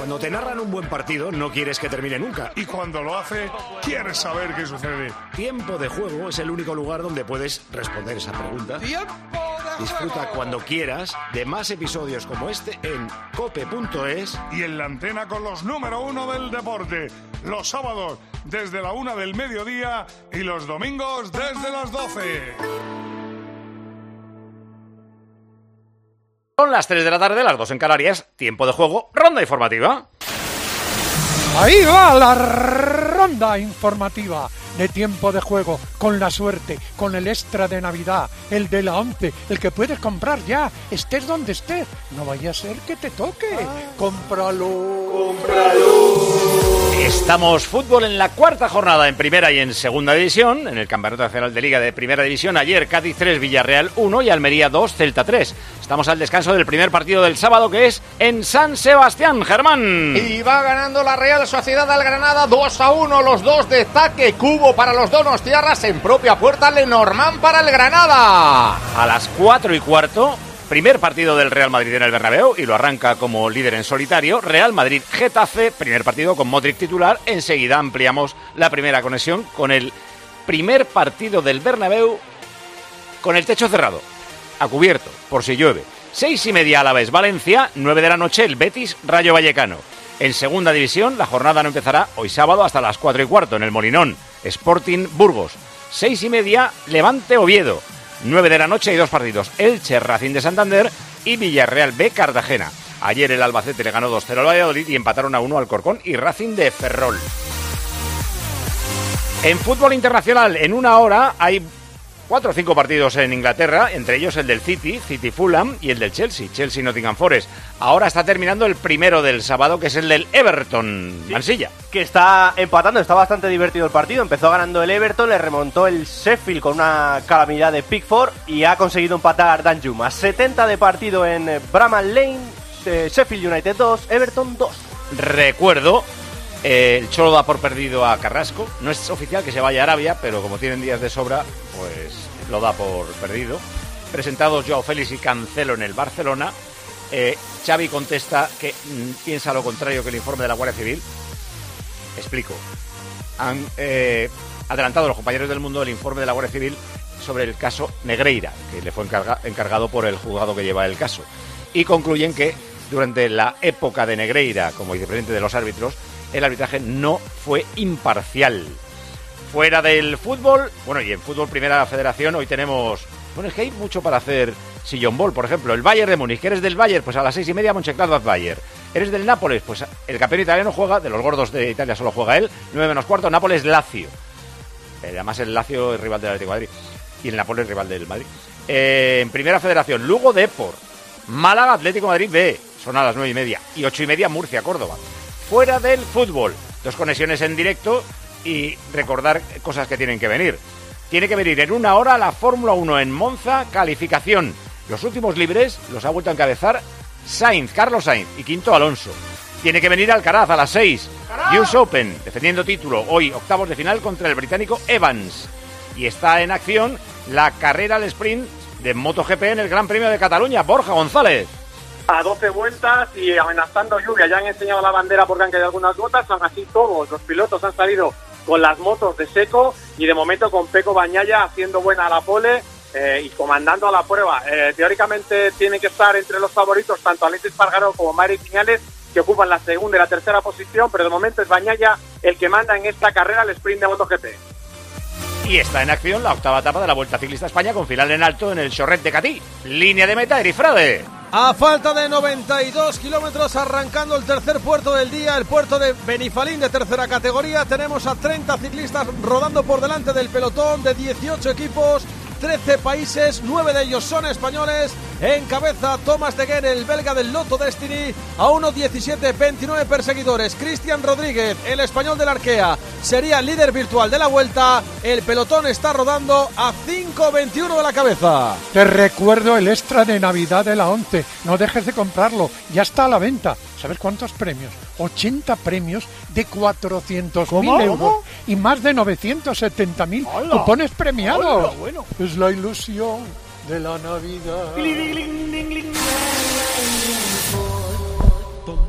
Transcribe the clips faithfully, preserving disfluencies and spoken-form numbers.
Cuando te narran un buen partido, no quieres que termine nunca. Y cuando lo hace, quieres saber qué sucede. Tiempo de Juego es el único lugar donde puedes responder esa pregunta. ¡Tiempo de Disfruta juego! cuando quieras de más episodios como este en cope punto es. Y en la antena con los número uno del deporte. Los sábados desde la una del mediodía y los domingos desde las doce. Son las tres de la tarde, las dos en Canarias. Tiempo de Juego, ronda informativa. Ahí va la ronda informativa de Tiempo de Juego, con la suerte, con el extra de Navidad, el de la once, el que puedes comprar ya, estés donde estés. No vaya a ser que te toque. Ah. ¡Cómpralo! ¡Cómpralo! Estamos fútbol en la cuarta jornada en primera y en segunda división. En el Campeonato Nacional de Liga de Primera División, ayer Cádiz tres, Villarreal uno y Almería dos, Celta tres. Estamos al descanso del primer partido del sábado, que es en San Sebastián, Germán. Y va ganando la Real Sociedad al Granada dos a uno, los dos de Zaque, Cubo para los donostiarras, en propia puerta Lenormand para el Granada. A las cuatro y cuarto, primer partido del Real Madrid en el Bernabéu, y lo arranca como líder en solitario, Real Madrid-Getafe, primer partido con Modric titular. Enseguida ampliamos la primera conexión con el primer partido del Bernabéu con el techo cerrado, a cubierto, por si llueve. Seis y media a la vez Valencia, nueve de la noche el Betis Rayo Vallecano. En segunda división, la jornada no empezará hoy sábado hasta las cuatro y cuarto en el Molinón, Sporting Burgos. Seis y media Levante Oviedo. Nueve de la noche hay dos partidos, Elche Racing de Santander y Villarreal B Cartagena. Ayer el Albacete le ganó dos cero al Valladolid y empataron a uno al Corcón y Racing de Ferrol. En fútbol internacional, en una hora hay cuatro o cinco partidos en Inglaterra, entre ellos el del City, City Fulham, y el del Chelsea, Chelsea Nottingham Forest. Ahora está terminando el primero del sábado, que es el del Everton, Mansilla. Que está empatando, está bastante divertido el partido. Empezó ganando el Everton, le remontó el Sheffield con una calamidad de Pickford y ha conseguido empatar Dan Juma. setenta de partido en Bramall Lane, eh, Sheffield United dos, Everton dos. Recuerdo, eh, el Cholo da por perdido a Carrasco. No es oficial que se vaya a Arabia, pero como tienen días de sobra, pues lo da por perdido. Presentados Joao Félix y Cancelo en el Barcelona. Eh, Xavi contesta que mm, piensa lo contrario que el informe de la Guardia Civil. Explico. Han eh, adelantado los compañeros del Mundo el informe de la Guardia Civil sobre el caso Negreira, que le fue encarga, encargado por el juzgado que lleva el caso. Y concluyen que durante la época de Negreira como vicepresidente de los árbitros, el arbitraje no fue imparcial. Fuera del fútbol, bueno, y en fútbol Primera Federación hoy tenemos... Bueno, es que hay mucho para hacer sillón ball, por ejemplo, el Bayern de Múnich. ¿Que eres del Bayern? Pues a las seis y media Mönchengladbach-Bayern. ¿Eres del Nápoles? Pues el campeón italiano juega, de los gordos de Italia solo juega él, nueve menos cuarto, Nápoles-Lazio. Eh, además el Lazio es rival del Atlético de Madrid y el Nápoles rival del Madrid. Eh, en Primera Federación, Lugo Depor, Málaga Atlético de Madrid B, son a las nueve y media, y ocho y media Murcia-Córdoba. Fuera del fútbol, dos conexiones en directo y recordar cosas que tienen que venir. Tiene que venir en una hora la Fórmula uno en Monza, calificación. Los últimos libres los ha vuelto a encabezar Sainz, Carlos Sainz, y quinto Alonso. Tiene que venir Alcaraz a las seis. U S Open, defendiendo título, hoy octavos de final contra el británico Evans. Y está en acción la carrera al sprint de MotoGP en el Gran Premio de Cataluña. Borja González. A doce vueltas y amenazando lluvia. Ya han enseñado la bandera porque han caído algunas gotas. Aún así todos los pilotos han salido con las motos de seco y de momento con Pecco Bagnaia haciendo buena la pole eh, y comandando a la prueba. Eh, teóricamente tienen que estar entre los favoritos tanto Aleix Espargaró como Maverick Viñales, que ocupan la segunda y la tercera posición, pero de momento es Bagnaia el que manda en esta carrera, el sprint de MotoGP. Y está en acción la octava etapa de la Vuelta Ciclista a España con final en alto en el Chorret de Catí. Línea de meta, Erifrade. A falta de noventa y dos kilómetros arrancando el tercer puerto del día, el puerto de Benifalín de tercera categoría. Tenemos a treinta ciclistas rodando por delante del pelotón de dieciocho equipos, trece países, nueve de ellos son españoles. Encabeza Thomas de Gendt, el belga del Lotto Destiny, a uno diecisiete, veintinueve perseguidores. Cristian Rodríguez, el español del Arkea, sería el líder virtual de la vuelta. El pelotón está rodando a cinco veintiuno de la cabeza. Te recuerdo el extra de Navidad de la once. No dejes de comprarlo, ya está a la venta. ¿Sabes cuántos premios? ochenta premios de cuatrocientos mil euros. ¿Cómo? Y más de novecientos setenta mil cupones premiados. Hola, bueno. Es la ilusión de la Navidad.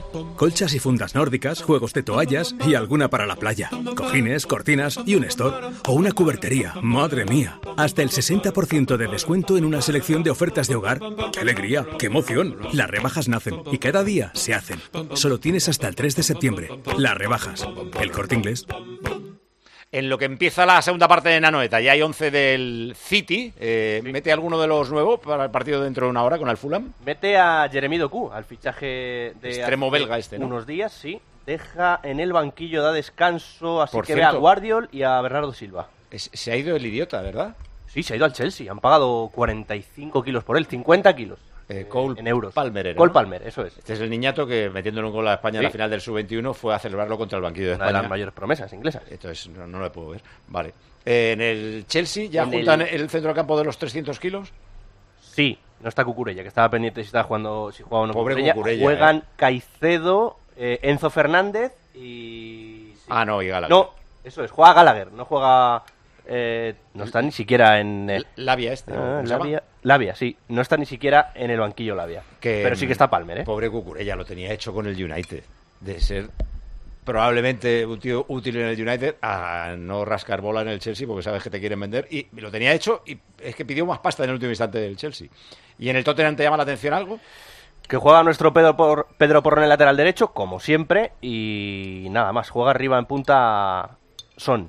colchas y fundas nórdicas, juegos de toallas y alguna para la playa. Cojines, cortinas y un store. O una cubertería. ¡Madre mía! Hasta el sesenta por ciento de descuento en una selección de ofertas de hogar. ¡Qué alegría! ¡Qué emoción! Las rebajas nacen y cada día se hacen. Solo tienes hasta el tres de septiembre. Las rebajas. El Corte Inglés. En lo que empieza la segunda parte de Anoeta, ya hay once del City. Eh, sí. ¿Mete alguno de los nuevos para el partido dentro de una hora con el Fulham? Mete a Jeremy Doku, al fichaje de extremo belga este, ¿no? Unos días, sí. Deja en el banquillo, da descanso, así Por que cierto, ve a Guardiol y a Bernardo Silva. Es, se ha ido el idiota, ¿verdad? Sí, se ha ido al Chelsea. Han pagado cuarenta y cinco kilos por él, cincuenta kilos. Eh, Cole en euros. Palmer era, Cole ¿no? Palmer, eso es. Este es el niñato que, metiéndole un gol a España ¿Sí? en la final del sub veintiuno, fue a celebrarlo contra el banquillo de Una España. de las mayores promesas inglesas. Entonces, no, no lo puedo ver. Vale. Eh, en el Chelsea, ¿ya en juntan el... el centro del campo de los trescientos kilos? Sí, no está Cucurella, que estaba pendiente si estaba jugando, si jugaba o no. Pobre Cucurella. Cucurella, Juegan eh. Caicedo, eh, Enzo Fernández y... Sí. Ah, no, y Gallagher. No, eso es, juega Gallagher, no juega... Eh, no está ni siquiera en... Eh... Labia este, ¿no? Ah, Labia, Labia, sí. No está ni siquiera en el banquillo Labia. Que, pero sí que está Palmer, ¿eh? Pobre Cucurella, lo tenía hecho con el United. De ser probablemente un tío útil en el United a no rascar bola en el Chelsea porque sabes que te quieren vender. Y lo tenía hecho y es que pidió más pasta en el último instante del Chelsea. ¿Y en el Tottenham te llama la atención algo? Que juega nuestro Pedro, por, Pedro Porro en el lateral derecho, como siempre. Y nada más, juega arriba en punta Son.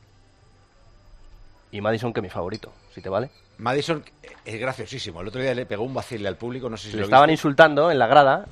Y Maddison, que es mi favorito, si te vale. Maddison es graciosísimo. El otro día le pegó un vacile al público, no sé si le lo estaban viste. insultando en la grada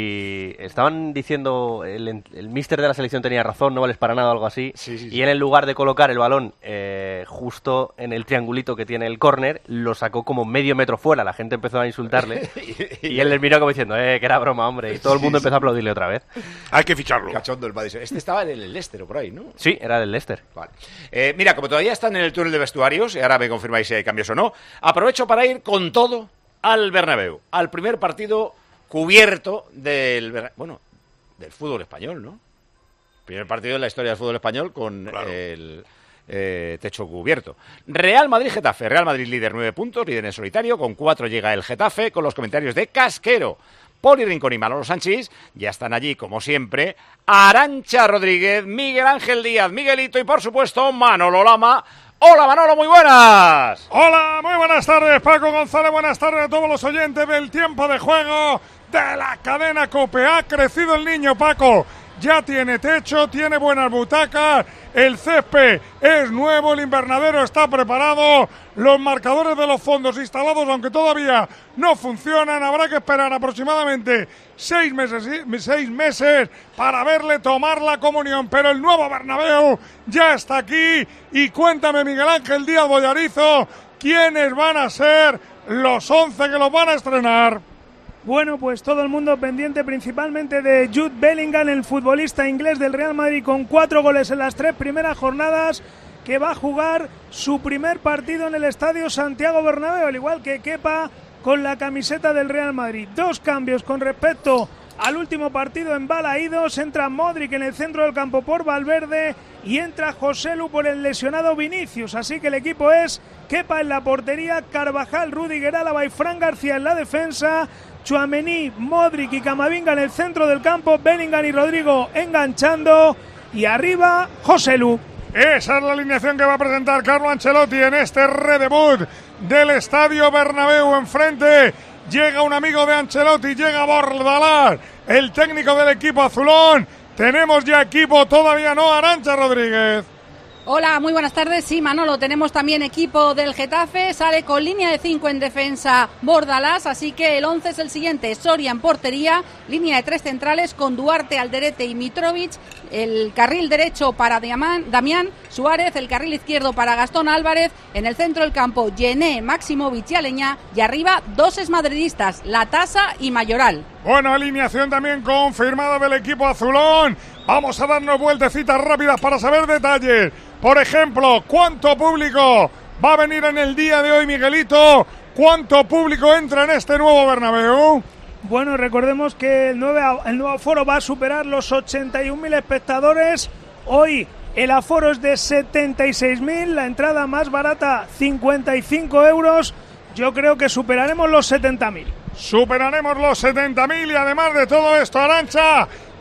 y estaban diciendo, el, el míster de la selección tenía razón, no vales para nada o algo así. Sí, sí, y sí. él, en lugar de colocar el balón eh, justo en el triangulito que tiene el córner, lo sacó como medio metro fuera. La gente empezó a insultarle y él les miró como diciendo, eh, que era broma, hombre. Y todo el mundo sí, empezó sí. a aplaudirle otra vez. Hay que ficharlo. Cachondo el Maddison. Este estaba en el Leicester o por ahí, ¿no? Sí, era del Leicester. Vale. Eh, mira, como todavía están en el túnel de vestuarios, y ahora me confirmáis si hay cambios o no, aprovecho para ir con todo al Bernabéu, al primer partido cubierto del, bueno, del fútbol español, ¿no? Primer partido en la historia del fútbol español con claro. el eh, techo cubierto. Real Madrid-Getafe. Real Madrid líder nueve puntos, líder en solitario, con cuatro llega el Getafe, con los comentarios de Casquero. Poli Rincón y Manolo Sanchís, ya están allí, como siempre, Arantxa Rodríguez, Miguel Ángel Díaz, Miguelito y, por supuesto, Manolo Lama. Hola Manolo, muy buenas. Hola, muy buenas tardes Paco González, buenas tardes a todos los oyentes del tiempo de juego de la cadena COPE. Ha crecido el niño, Paco, ya tiene techo, tiene buenas butacas, el césped es nuevo, el invernadero está preparado, los marcadores de los fondos instalados, aunque todavía no funcionan. Habrá que esperar aproximadamente seis meses, seis meses para verle tomar la comunión, pero el nuevo Bernabéu ya está aquí. Y cuéntame, Miguel Ángel Díaz Bollarizo, ¿quiénes van a ser los once que los van a estrenar? Bueno, pues todo el mundo pendiente principalmente de Jude Bellingham, el futbolista inglés del Real Madrid con cuatro goles en las tres primeras jornadas, que va a jugar su primer partido en el Estadio Santiago Bernabéu, al igual que Kepa con la camiseta del Real Madrid. Dos cambios con respecto al último partido en Balaídos. Entra Modric en el centro del campo por Valverde y entra Joselu por el lesionado Vinicius. Así que el equipo es Kepa en la portería, Carvajal, Rudiger, Álava y Fran García en la defensa, Tchouaméni, Modric y Camavinga en el centro del campo, Bellingham y Rodrigo enganchando y arriba Joselu. Esa es la alineación que va a presentar Carlo Ancelotti en este redebut del Estadio Bernabéu. Enfrente llega un amigo de Ancelotti, llega Bordalás, el técnico del equipo azulón. Tenemos ya equipo, todavía no, Arantxa Rodríguez. Hola, muy buenas tardes. Sí, Manolo, tenemos también equipo del Getafe. Sale con línea de cinco en defensa Bordalás, así que el once es el siguiente. Soria en portería, línea de tres centrales con Duarte, Alderete y Mitrovic. El carril derecho para Damián, Damián Suárez, el carril izquierdo para Gastón Álvarez. En el centro del campo, Yené, Maximovic y Aleñá. Y arriba, dos esmadridistas, Latasa y Mayoral. Bueno, alineación también confirmada del equipo azulón. Vamos a darnos vueltecitas rápidas para saber detalles. Por ejemplo, ¿cuánto público va a venir en el día de hoy, Miguelito? ¿Cuánto público entra en este nuevo Bernabéu? Bueno, recordemos que el nuevo, el nuevo aforo va a superar los ochenta y un mil espectadores. Hoy el aforo es de setenta y seis mil, la entrada más barata cincuenta y cinco euros. Yo creo que superaremos los setenta mil. Superaremos los setenta mil y además de todo esto, Arantxa,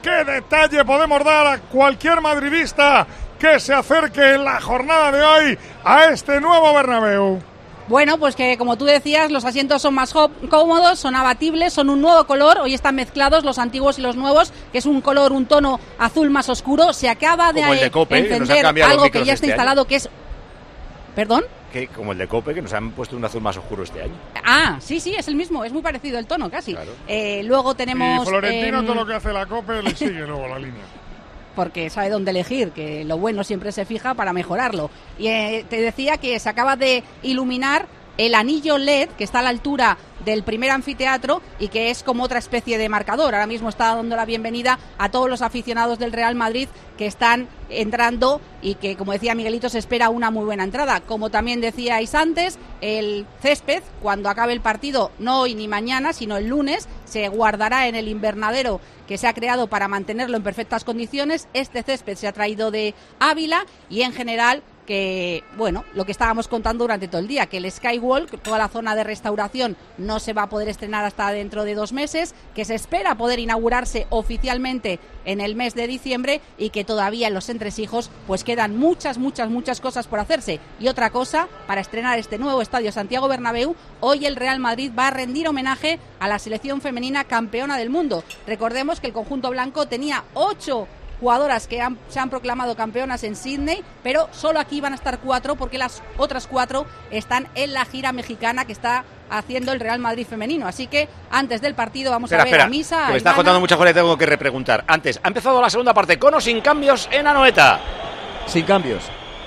¿Qué detalle podemos dar a cualquier madridista que se acerque en la jornada de hoy a este nuevo Bernabéu? Bueno, pues que como tú decías, los asientos son más cómodos, son abatibles, son un nuevo color. Hoy están mezclados los antiguos y los nuevos, que es un color, un tono azul más oscuro. Se acaba de, de Cope, encender algo que ya está este instalado, año. que es... ¿Perdón? Que, como el de Cope, que nos han puesto un azul más oscuro este año. Ah, sí, sí, es el mismo, es muy parecido el tono, casi. Claro. Eh, luego tenemos... Y Florentino, eh, todo lo que hace la Cope le sigue luego la línea. Porque sabe dónde elegir, que lo bueno siempre se fija para mejorarlo. Y eh, te decía que se acaba de iluminar el anillo L E D que está a la altura del primer anfiteatro y que es como otra especie de marcador. Ahora mismo está dando la bienvenida a todos los aficionados del Real Madrid que están entrando y que, como decía Miguelito, se espera una muy buena entrada. Como también decíais antes, el césped, cuando acabe el partido, no hoy ni mañana, sino el lunes, se guardará en el invernadero que se ha creado para mantenerlo en perfectas condiciones. Este césped se ha traído de Ávila y, en general, que, bueno, lo que estábamos contando durante todo el día, que el Skywalk, toda la zona de restauración, no se va a poder estrenar hasta dentro de dos meses, que se espera poder inaugurarse oficialmente en el mes de diciembre y que todavía en los entresijos pues quedan muchas, muchas, muchas cosas por hacerse. Y otra cosa, para estrenar este nuevo estadio Santiago Bernabéu, hoy el Real Madrid va a rendir homenaje a la selección femenina campeona del mundo. Recordemos que el conjunto blanco tenía ocho jugadoras que han, se han proclamado campeonas en Sydney, pero solo aquí van a estar cuatro porque las otras cuatro están en la gira mexicana que está haciendo el Real Madrid femenino. Así que antes del partido vamos espera, a ver espera, a Misa. Que me estás contando muchas cosas, tengo que repreguntar. Antes, ha empezado la segunda parte, con o sin cambios en Anoeta. Sin cambios.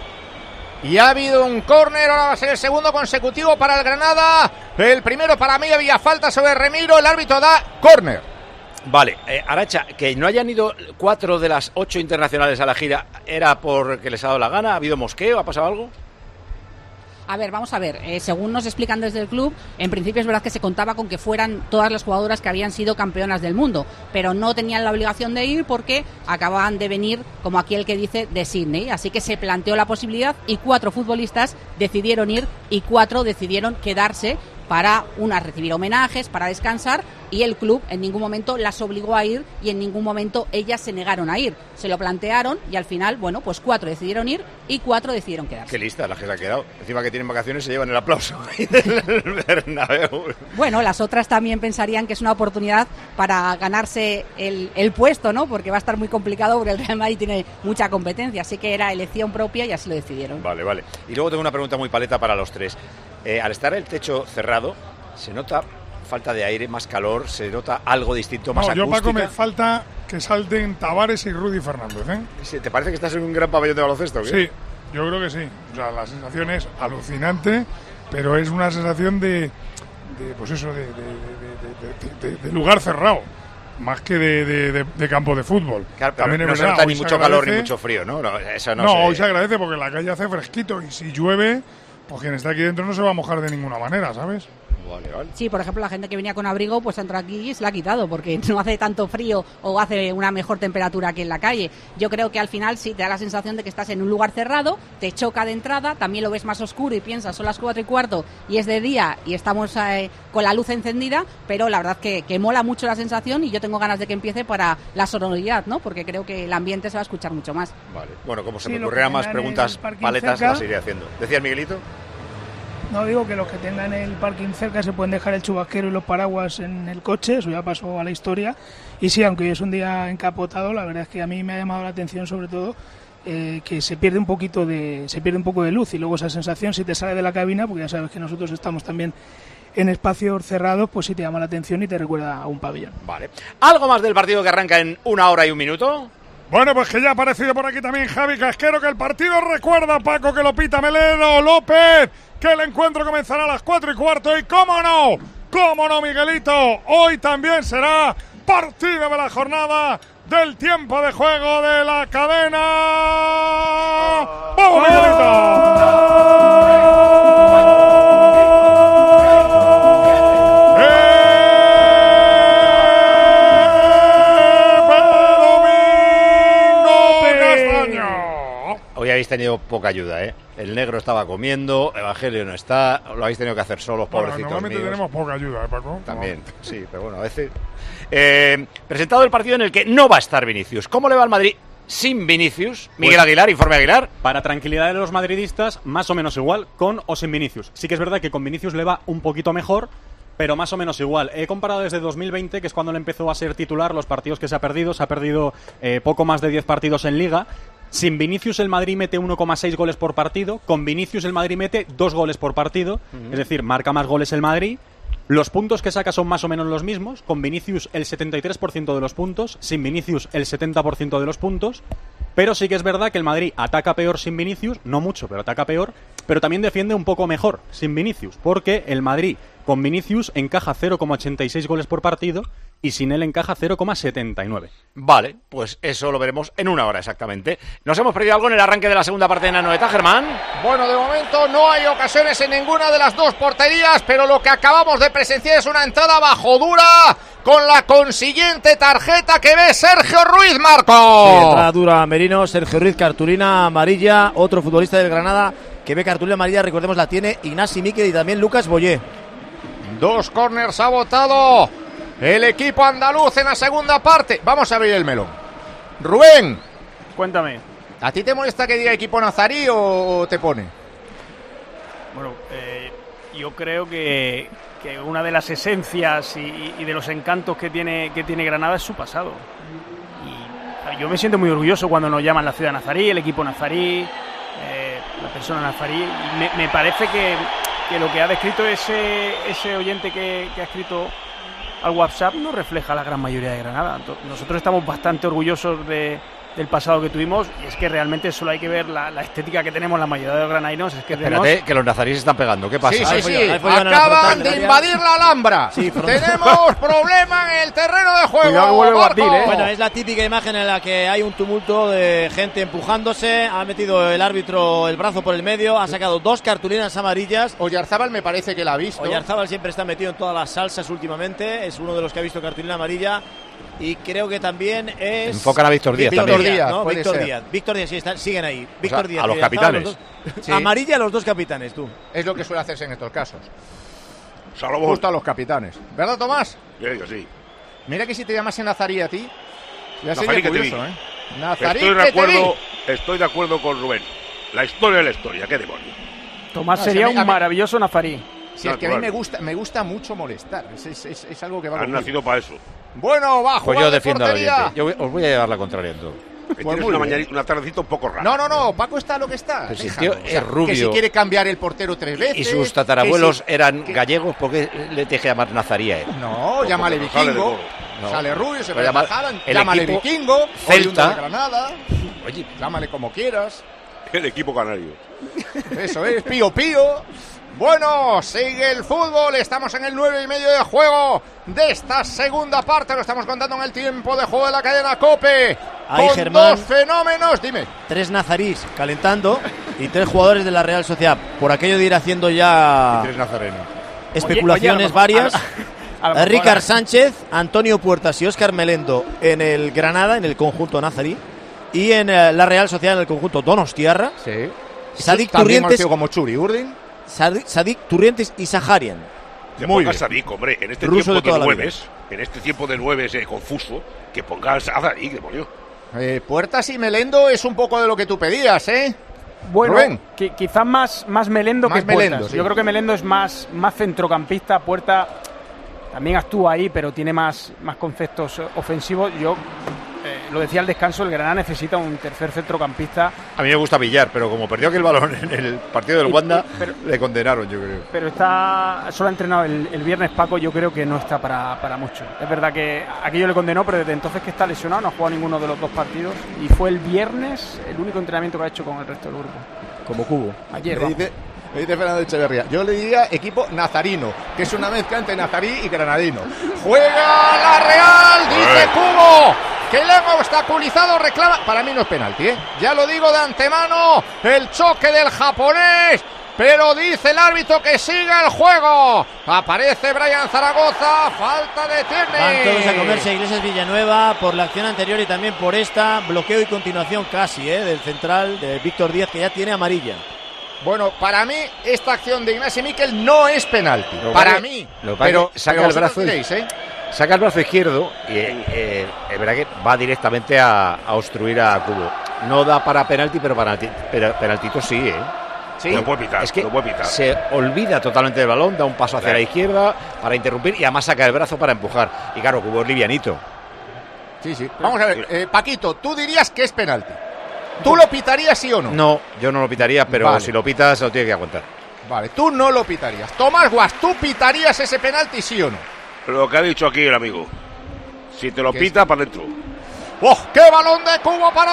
Y ha habido un córner, ahora va a ser el segundo consecutivo para el Granada. El primero para mí, había falta sobre Remiro, el árbitro da córner. Vale, eh, Aracha, que no hayan ido cuatro de las ocho internacionales a la gira, ¿era porque les ha dado la gana? ¿Ha habido mosqueo? ¿Ha pasado algo? A ver, vamos a ver, eh, según nos explican desde el club, en principio es verdad que se contaba con que fueran todas las jugadoras que habían sido campeonas del mundo, pero no tenían la obligación de ir porque acababan de venir, como aquí el que dice, de Sydney, así que se planteó la posibilidad y cuatro futbolistas decidieron ir y cuatro decidieron quedarse para unas recibir homenajes, para descansar, y el club en ningún momento las obligó a ir y en ningún momento ellas se negaron a ir. Se lo plantearon y al final, bueno, pues cuatro decidieron ir y cuatro decidieron quedarse. Qué lista la que se ha quedado. Encima que tienen vacaciones se llevan el aplauso del Bernabéu. Bueno, las otras también pensarían que es una oportunidad para ganarse el, el puesto, ¿no? Porque va a estar muy complicado porque el Real Madrid tiene mucha competencia, así que era elección propia y así lo decidieron. Vale, vale. Y luego tengo una pregunta muy paleta para los tres. Eh, al estar el techo cerrado, ¿se nota falta de aire, más calor? ¿Se nota algo distinto, más no, acústica? Yo, Paco, me falta que salten Tavares y Rudy Fernández, ¿eh? ¿Te parece que estás en un gran pabellón de baloncesto? ¿Qué? Sí, yo creo que sí. O sea, la sensación es alucinante, pero es una sensación de, de pues eso, de, de, de, de, de, de lugar cerrado, más que de, de, de, de campo de fútbol. Claro, También no es se verdad, nota ni se mucho agradece, calor ni mucho frío, ¿no? No, eso no, no se... hoy se agradece porque la calle hace fresquito y si llueve, pues quien está aquí dentro no se va a mojar de ninguna manera, ¿sabes? Vale, vale. Sí, por ejemplo, la gente que venía con abrigo, pues entra aquí y se la ha quitado porque no hace tanto frío o hace una mejor temperatura que en la calle. Yo creo que al final sí te da la sensación de que estás en un lugar cerrado, te choca de entrada, también lo ves más oscuro y piensas, son las cuatro y cuarto y es de día y estamos eh, con la luz encendida, pero la verdad que, que mola mucho la sensación y yo tengo ganas de que empiece para la sonoridad, ¿no? Porque creo que el ambiente se va a escuchar mucho más. Vale. Bueno, como se Sí, me lo ocurrieran que más tengan preguntas el parking paletas, cerca. las iré haciendo. ¿Decías, Miguelito? No, digo que los que tengan el parking cerca se pueden dejar el chubasquero y los paraguas en el coche, eso ya pasó a la historia. Y sí, aunque es un día encapotado, la verdad es que a mí me ha llamado la atención sobre todo eh, que se pierde un poquito de se pierde un poco de luz y luego esa sensación si te sale de la cabina, porque ya sabes que nosotros estamos también en espacios cerrados, pues sí te llama la atención y te recuerda a un pabellón. Vale. ¿Algo más del partido que arranca en una hora y un minuto? Bueno, pues que ya ha aparecido por aquí también Javi Casquero, que el partido recuerda, Paco, que lo pita Melero López, que el encuentro comenzará a las cuatro y cuarto y cómo no, cómo no, Miguelito, hoy también será partido de la jornada del tiempo de juego de la cadena. ¡Vamos, Miguelito! Hoy habéis tenido poca ayuda, ¿eh? El negro estaba comiendo, Evangelio no está, lo habéis tenido que hacer solos, bueno, pobrecitos normalmente míos. tenemos poca ayuda, ¿eh, Paco? También, no. Sí, pero bueno, a veces... Eh, presentado el partido en el que no va a estar Vinicius. ¿Cómo le va al Madrid sin Vinicius? Miguel Pues, Aguilar, informe Aguilar. Para tranquilidad de los madridistas, más o menos igual, con o sin Vinicius. Sí que es verdad que con Vinicius le va un poquito mejor, pero más o menos igual. He comparado desde dos mil veinte, que es cuando le empezó a ser titular, los partidos que se ha perdido. Se ha perdido eh, poco más de diez partidos en Liga. Sin Vinicius el Madrid mete uno coma seis goles por partido. Con Vinicius el Madrid mete dos goles por partido. Uh-huh. Es decir, marca más goles el Madrid. Los puntos que saca son más o menos los mismos. Con Vinicius el setenta y tres por ciento de los puntos. Sin Vinicius el setenta por ciento de los puntos. Pero sí que es verdad que el Madrid ataca peor sin Vinicius. No mucho, pero ataca peor. Pero también defiende un poco mejor sin Vinicius. Porque el Madrid con Vinicius encaja cero coma ochenta y seis goles por partido. Y sin él encaja cero coma setenta y nueve. Vale, pues eso lo veremos en una hora exactamente. ¿Nos hemos perdido algo en el arranque de la segunda parte de la Anoeta, Germán? Bueno, de momento no hay ocasiones en ninguna de las dos porterías, pero lo que acabamos de presenciar es una entrada bajo dura con la consiguiente tarjeta que ve Sergio Ruiz, Marco. Sí, entrada dura Merino, Sergio Ruiz, cartulina amarilla, otro futbolista del Granada que ve cartulina amarilla, recordemos la tiene Ignasi Miquel y también Lucas Boyé. Dos córners ha votado el equipo andaluz en la segunda parte. Vamos a abrir el melón. Rubén, cuéntame. ¿A ti te molesta que diga equipo nazarí o te pone? Bueno, eh, yo creo que, que una de las esencias y, y de los encantos que tiene, que tiene Granada es su pasado. Y yo me siento muy orgulloso cuando nos llaman la ciudad nazarí, el equipo nazarí, eh, la persona nazarí. Y me, me parece que, que lo que ha descrito ese, ese oyente que, que ha escrito al WhatsApp no refleja la gran mayoría de Granada. Nosotros estamos bastante orgullosos de, del pasado que tuvimos y es que realmente solo hay que ver la, la estética que tenemos la mayoría de los granadinos. Es que Espérate, tenemos... que los nazaríes están pegando. ¿Qué pasa? Sí, sí, sí. Acaban de invadir la Alhambra. Sí, tenemos problema en el terreno de juego. Cuidado que vuelve a batir, ¿eh? Bueno, es la típica imagen en la que hay un tumulto de gente empujándose. Ha metido el árbitro el brazo por el medio. Ha sacado dos cartulinas amarillas. Oyarzábal me parece que la ha visto. Oyarzábal siempre está metido en todas las salsas últimamente. Es uno de los que ha visto cartulina amarilla. Y creo que también es... Enfocan a Víctor Díaz Víctor también. Díaz, ¿no? Puede Víctor ser. Díaz. Víctor Díaz, sí, están, siguen ahí. Víctor O sea, Díaz. a los que capitanes. Los dos... Sí. Amarilla a los dos capitanes, tú. Es lo que suele hacerse en estos casos. Salomón. Justo a los capitanes. ¿Verdad, Tomás? Sí, yo sí. Mira que si te llamasen Nazarí a ti, ya Nazarí sería que te curioso, vi. ¿eh? Nazarí estoy, de que te acuerdo, vi. estoy de acuerdo con Rubén. La historia es la historia, qué demonio. Tomás No, sería o sea, a mí- un a mí- maravilloso nazarí. Si es que a mí me gusta, me gusta mucho molestar. Es, es, es, es algo que va Han conmigo. nacido para eso. Bueno, va a Pues jugar yo de defiendo al portería. oyente. Yo voy- os voy a llevar la contraria en todo. Tienes muy una, bien. mañanita, una tardecita un poco rara. No, no, no, Paco está lo que está. Pero si el déjalo. tío O sea, es rubio. Que si quiere cambiar el portero tres veces. Y sus tatarabuelos que si- eran que- gallegos, ¿por qué le tienes que llamar nazarí a él? No, llámale porque no sale de vikingo. coro. No. Sale rubio, se Pero ve llama- Haaland, el llámale equipo vikingo. Celta. oriundo de Granada. Oye, Llámale como quieras. El equipo canario. Eso es, pío pío. Bueno, sigue el fútbol, estamos en el nueve y medio de juego de esta segunda parte, lo estamos contando en el tiempo de juego de la cadena COPE. Ahí, con Germán. dos fenómenos, dime. Tres nazarís calentando y tres jugadores de la Real Sociedad. Por aquello de ir haciendo ya tres nazarenos. especulaciones Oye, oye, a lo varias. mejor- a lo mejor- Ricard Sánchez, Antonio Puertas y Óscar Melendo en el Granada, en el conjunto nazarí. Y en eh, la Real Sociedad, en el conjunto donostiarra. Sí. Sadik También Turrientes, conocido como Churi Urdin. Sadik, Sadik Turrientes y Saharian. Que Muy pongas bien. a Sadik, hombre, en este Ruso de tiempo toda de la nueves, en este tiempo de nueves eh, confuso, que pongas a Sadik, demonio. Eh, Puertas y Melendo es un poco de lo que tú pedías, ¿eh? Bueno, Rubén. qui- quizás más, más Melendo Más que Puertas. Melendo, sí. Yo creo que Melendo es más, más centrocampista. Puerta también actúa ahí, pero tiene más, más conceptos ofensivos. Yo eh, lo decía al descanso, el Granada necesita un tercer centrocampista. A mí me gusta Villar, pero como perdió aquel balón en el partido del Y- Wanda, pero- le condenaron, yo creo. Pero está solo ha entrenado el, el viernes Paco, yo creo que no está para, para mucho. Es verdad que aquello le condenó, pero desde entonces que está lesionado, no ha jugado ninguno de los dos partidos. Y fue el viernes el único entrenamiento que ha hecho con el resto del grupo. Como cubo. Ayer, Me vamos. dice, me dice Fernando Echeverría. Yo le diría equipo nazarino, que es una mezcla entre nazarí y granadino. Juega la Real, dice Cubo, que le han obstaculizado, reclama. Para mí no es penalti, ¿eh? Ya lo digo de antemano, el choque del japonés pero dice el árbitro que siga el juego. Aparece Brian Zaragoza, falta de Tierney. Van todos a comerse a Iglesias Villanueva por la acción anterior y también por esta. Bloqueo y continuación casi ¿eh? del central de Víctor Díaz, que ya tiene amarilla. Bueno, para mí esta acción de Ignasi Miquel no es penalti. Lo para vale, mí. Lo pero saca pero el brazo diréis, ¿eh? Saca el brazo izquierdo y eh, eh, es verdad que va directamente a, a obstruir a Cubo. No da para penalti, pero para pero penaltito sí, ¿eh? Sí. Lo puede pitar, es que lo puede pitar. Se olvida totalmente del balón, da un paso hacia claro. la izquierda para interrumpir y además saca el brazo para empujar. Y claro, Cubo es livianito. Sí, sí. Vamos a ver, eh, Paquito, tú dirías que es penalti. ¿Tú lo pitarías sí o no? No, yo no lo pitaría, pero vale. si lo pitas, lo tiene que aguantar. Vale, tú no lo pitarías. Tomás Guas, ¿tú pitarías ese penalti sí o no? Lo que ha dicho aquí el amigo. Si te lo pita, para adentro. ¡Oh! ¡Qué balón de Cubo para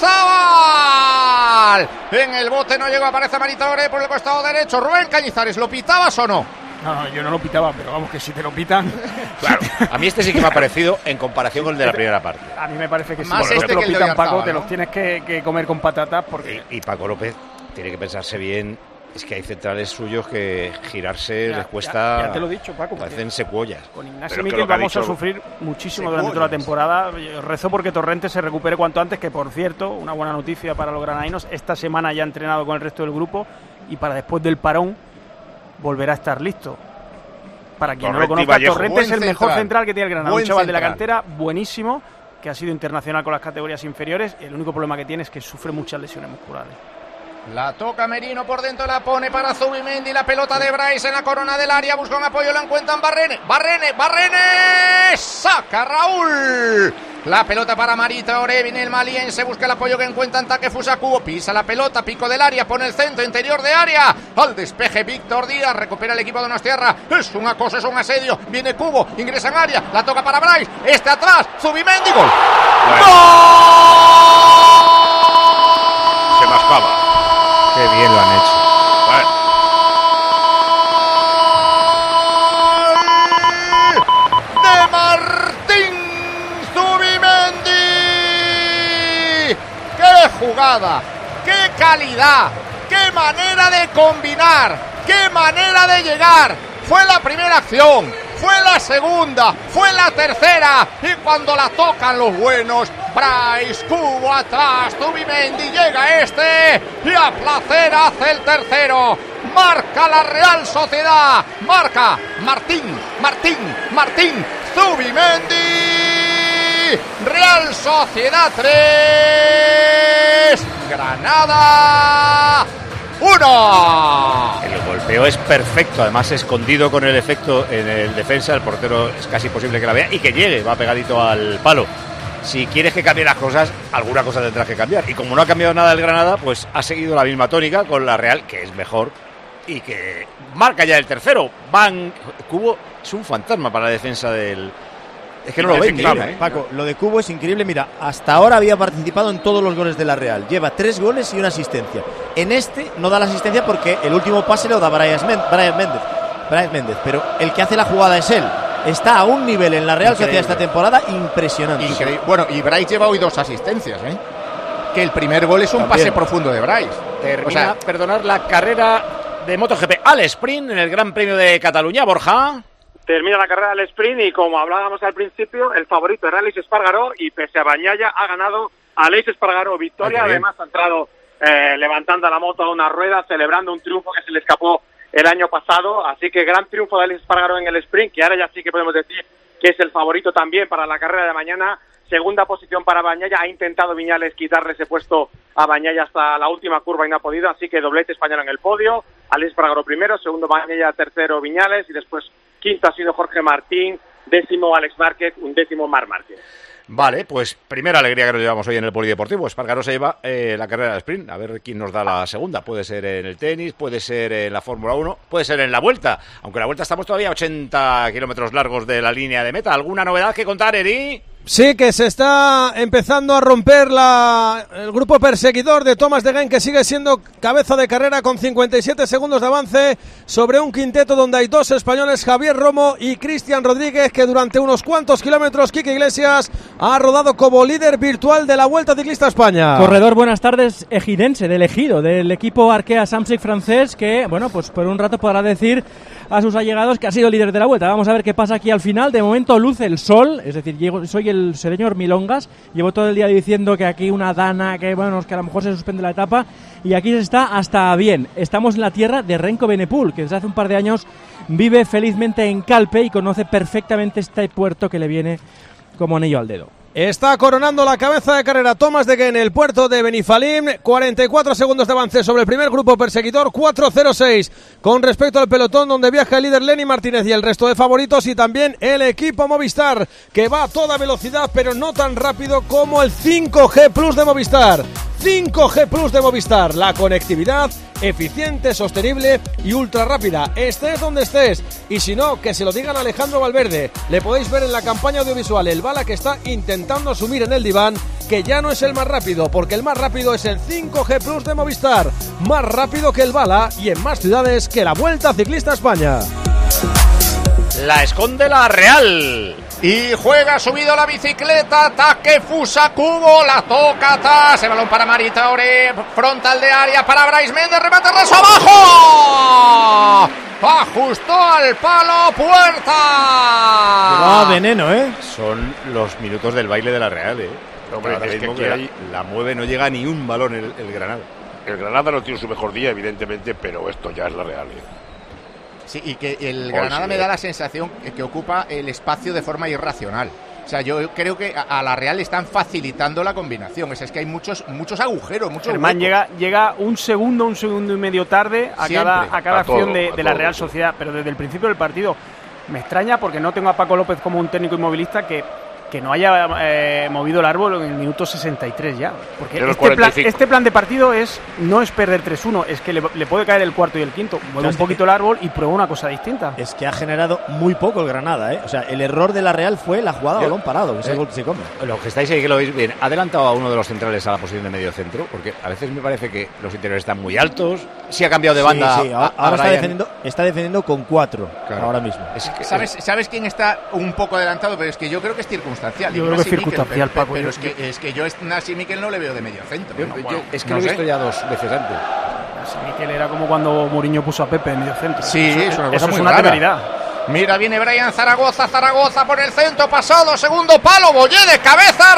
Oyarzabal! En el bote no llegó, aparece Maritore por el costado derecho. Rubén Cañizares, ¿lo pitabas o no? No, no, yo no lo pitaba, pero vamos, que si te lo pitan... Claro, a mí este sí que me ha parecido en comparación con el de la primera parte. A mí me parece que si Más te este lo que el de pitan, Paco, Oyarzabal, te ¿no? los tienes que, que comer con patatas porque... Y, y Paco López tiene que pensarse bien. Es que hay centrales suyos que girarse Ya, les cuesta... Ya, ya te lo he dicho, Paco. Parecen secuollas. Con Ignacio Pero Miquel es que vamos dicho... a sufrir muchísimo durante toda la temporada. Yo rezo porque Torrente se recupere cuanto antes, que por cierto, una buena noticia para los granadinos, esta semana ya ha entrenado con el resto del grupo y para después del parón volverá a estar listo. Para quien Torrente no lo y conozca, Vallejo. Torrente Buen es el mejor central. central que tiene el Granada, Buen un chaval de la central. cantera buenísimo, que ha sido internacional con las categorías inferiores. El único problema que tiene es que sufre muchas lesiones musculares. La toca Merino por dentro, la pone para Zubimendi, la pelota de Bryce en la corona del área, busca un apoyo, la encuentran Barrene, Barrene, Barrene, saca Raúl. La pelota para Marita Ore, viene el maliense, busca el apoyo que encuentra en Takefusa Cubo, pisa la pelota, pico del área, pone el centro, interior de área, al despeje Víctor Díaz, recupera el equipo de Donostiarra, es un acoso, es un asedio, viene Cubo, ingresa en área, la toca para Bryce, este atrás, Zubimendi, gol. Bueno. ¡Gol! Se mascaba. Qué bien lo han hecho. Bueno. De Martín Zubimendi. ¡Qué jugada! ¡Qué calidad! ¡Qué manera de combinar! ¡Qué manera de llegar! Fue la primera acción, fue la segunda, fue la tercera y cuando la tocan los buenos, Bryce Cubo atrás, Zubimendi llega este y a placer hace el tercero. Marca la Real Sociedad, marca Martín, Martín, Martín, Zubimendi. Real Sociedad tres, Granada uno. El golpeo es perfecto, además escondido con el efecto en el defensa, el portero es casi posible que la vea y que llegue, va pegadito al palo. Si quieres que cambie las cosas, alguna cosa tendrás que cambiar. Y como no ha cambiado nada el Granada, pues ha seguido la misma tónica con la Real, que es mejor y que marca ya el tercero. Van Cubo es un fantasma para la defensa del... Es que no lo ven, increíble, Paco, lo de Cubo es increíble. Mira, hasta ahora había participado en todos los goles de la Real. Lleva tres goles y una asistencia. En este no da la asistencia porque el último pase lo da Brian Méndez. Brian Méndez, pero el que hace la jugada es él. Está a un nivel en la Real Sociedad esta temporada impresionante. Increíble. Bueno, y Bryce lleva hoy dos asistencias, ¿eh? Que el primer gol es un También. pase profundo de Bryce. Termina, O sea, perdonar, la carrera de MotoGP al sprint en el Gran Premio de Cataluña, Borja. Termina la carrera del sprint y como hablábamos al principio, el favorito era Aleix Espargaró y pese a Bañaya ha ganado Aleix Espargaró. Victoria, Ah, qué bien. además ha entrado eh, levantando la moto a una rueda, celebrando un triunfo que se le escapó el año pasado. Así que gran triunfo de Aleix Espargaró en el sprint, que ahora ya sí que podemos decir que es el favorito también para la carrera de mañana. Segunda posición para Bañaya, ha intentado Viñales quitarle ese puesto a Bañaya hasta la última curva y no ha podido, así que doblete español en el podio. Aleix Espargaró primero, segundo Bañaya, tercero Viñales y después quinto ha sido Jorge Martín, décimo Alex Márquez, un décimo Marc Márquez. Vale, pues primera alegría que nos llevamos hoy en el Polideportivo. Espargaró se lleva eh, la carrera de sprint. A ver quién nos da la segunda. Puede ser en el tenis, puede ser en la Fórmula uno, puede ser en la Vuelta. Aunque la Vuelta estamos todavía a ochenta kilómetros largos de la línea de meta. ¿Alguna novedad que contar, Eri? Sí, que se está empezando a romper la, el grupo perseguidor de Thomas de Gendt, que sigue siendo cabeza de carrera con cincuenta y siete segundos de avance sobre un quinteto donde hay dos españoles, Javier Romo y Cristian Rodríguez, que durante unos cuantos kilómetros Quique Iglesias ha rodado como líder virtual de la Vuelta Ciclista a España. Corredor, buenas tardes, ejidense, del Ejido, del equipo Arkea Samsic francés, que, bueno, pues por un rato podrá decir a sus allegados que ha sido líder de la Vuelta. Vamos a ver qué pasa aquí al final. De momento luce el sol, es decir, llego, soy el señor Milongas, llevo todo el día diciendo que aquí una dana, que bueno, que a lo mejor se suspende la etapa, y aquí se está hasta bien. Estamos en la tierra de Renko Benepul, que desde hace un par de años vive felizmente en Calpe y conoce perfectamente este puerto que le viene como anillo al dedo. Está coronando la cabeza de carrera Thomas de Gendt en el puerto de Benifalim, cuarenta y cuatro segundos de avance sobre el primer grupo perseguidor, cuatro cero seis con respecto al pelotón donde viaja el líder Lenny Martínez y el resto de favoritos, y también el equipo Movistar, que va a toda velocidad pero no tan rápido como el cinco G Plus de Movistar. cinco G Plus de Movistar, la conectividad eficiente, sostenible y ultra rápida, estés donde estés. Y si no, que se lo digan a Alejandro Valverde. Le podéis ver en la campaña audiovisual el bala que está intentando asumir en el diván, que ya no es el más rápido, porque el más rápido es el cinco G Plus de Movistar, más rápido que el bala y en más ciudades que la Vuelta Ciclista a España. La esconde la Real. Y juega subido a la bicicleta, Takefusa Kubo, la toca atrás, el balón para Mari Traoré, frontal de área para Brais Méndez, remate raso abajo, ajustó al palo Puerta. Llevaba veneno, ¿eh? Son los minutos del baile de la Real, ¿eh? Hombre, Ahora es mismo que que aquí la, la mueve, no llega ni un balón el, el Granada. El Granada no tiene su mejor día, evidentemente, pero esto ya es la Real, ¿eh? Sí, y que el Oh, Granada sí, me eh. da la sensación que ocupa el espacio de forma irracional. O sea, yo creo que a, a la Real le están facilitando la combinación. Es, es que hay muchos muchos agujeros, muchos Germán huecos. llega, llega un segundo, un segundo y medio tarde a Siempre. cada, a cada A acción todo, de, a de la todo, Real sí. Sociedad, pero desde el principio del partido me extraña porque no tengo a Paco López como un técnico inmovilista que, que no haya eh, movido el árbol en el minuto sesenta y tres ya. Porque En el este plan, cuarenta y cinco. este plan de partido es no es perder tres uno, es que le, le puede caer el cuarto y el quinto. Mueve Claro, un es poquito el árbol y prueba una cosa distinta. Es que ha generado muy poco el Granada, ¿eh? O sea, el error de la Real fue la jugada Yo- balón parado, que ese eh, gol se come. Lo que estáis ahí, que lo veis bien, ha adelantado a uno de los centrales a la posición de medio centro, porque a veces me parece que los interiores están muy altos. Sí ha cambiado de banda. Sí, sí, ahora, a- a ahora está, Brian. defendiendo, está defendiendo con cuatro, Claro. ahora mismo. Es que- ¿Sabes, ¿Sabes quién está un poco adelantado? Pero es que yo creo que es circunstancial. Yo Y creo que es Nasi Mikel, circunstancial, pero, Paco, Pero yo- es, que, es que yo a Nasi Mikel no le veo de medio centro. Yo- ¿no? yo- Bueno, es que no lo he sé. visto ya dos veces antes. Así que él era como cuando Mourinho puso a Pepe en medio centro. Sí, Eso- es una cosa eso muy es una rara. temeridad. Mira, viene Brian Zaragoza, Zaragoza por el centro, pasado, segundo palo, Bollé de cabeza,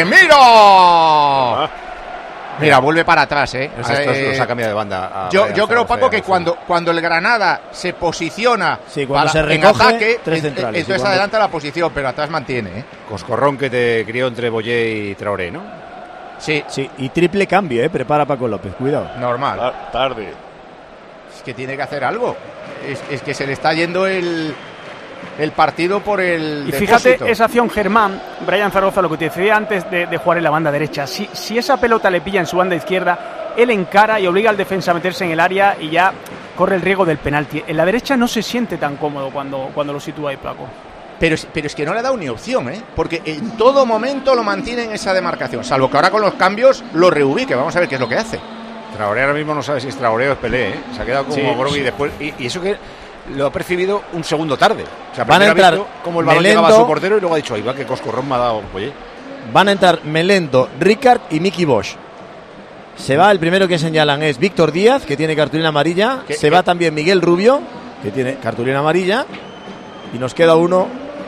Remiro. Mira, vuelve para atrás, ¿eh? O A sea, estos eh, los ha cambiado de banda. a yo, Brian yo creo, Zaragoza Paco, y a que Rufino. cuando, cuando el Granada se posiciona Sí, cuando para, se en recoge, ataque, tres en- centrales. entonces Y cuando- adelanta la posición, pero atrás mantiene, ¿eh? Coscorrón que te crió entre Boyé y Traoré, ¿no? Sí, Sí, y triple cambio, ¿eh? Prepara Paco López, cuidado. normal. Ta- Tarde. Es que tiene que hacer algo. Es, es que se le está yendo el, el partido por el Y fíjate depósito. esa acción, Germán, Brian Zaragoza, lo que te decía antes de, de jugar en la banda derecha. Si, si esa pelota le pilla en su banda izquierda, él encara y obliga al defensa a meterse en el área y ya corre el riesgo del penalti. En la derecha no se siente tan cómodo cuando, cuando lo sitúa ahí Paco. Pero, es- pero es que no le ha dado ni opción, ¿eh? Porque en todo momento lo mantiene en esa demarcación. Salvo que ahora con los cambios lo reubique. Vamos a ver qué es lo que hace. Traoré ahora mismo no sabe si es Traoré o es Pelé, ¿eh? Se ha quedado como Sí, groggy sí. después. Y, y eso que lo ha percibido un segundo tarde. O sea, Van a primero ha entrar visto cómo el balón Melendo- llegaba a su portero y luego ha dicho, ahí va, que Coscorrón me ha dado Boyé. Van a entrar Melendo, Ricard y Miki Bosch. Se va, el primero que señalan es Víctor Díaz, que tiene cartulina amarilla. ¿Qué- Se qué? va también Miguel Rubio, que tiene cartulina amarilla. Y nos queda uno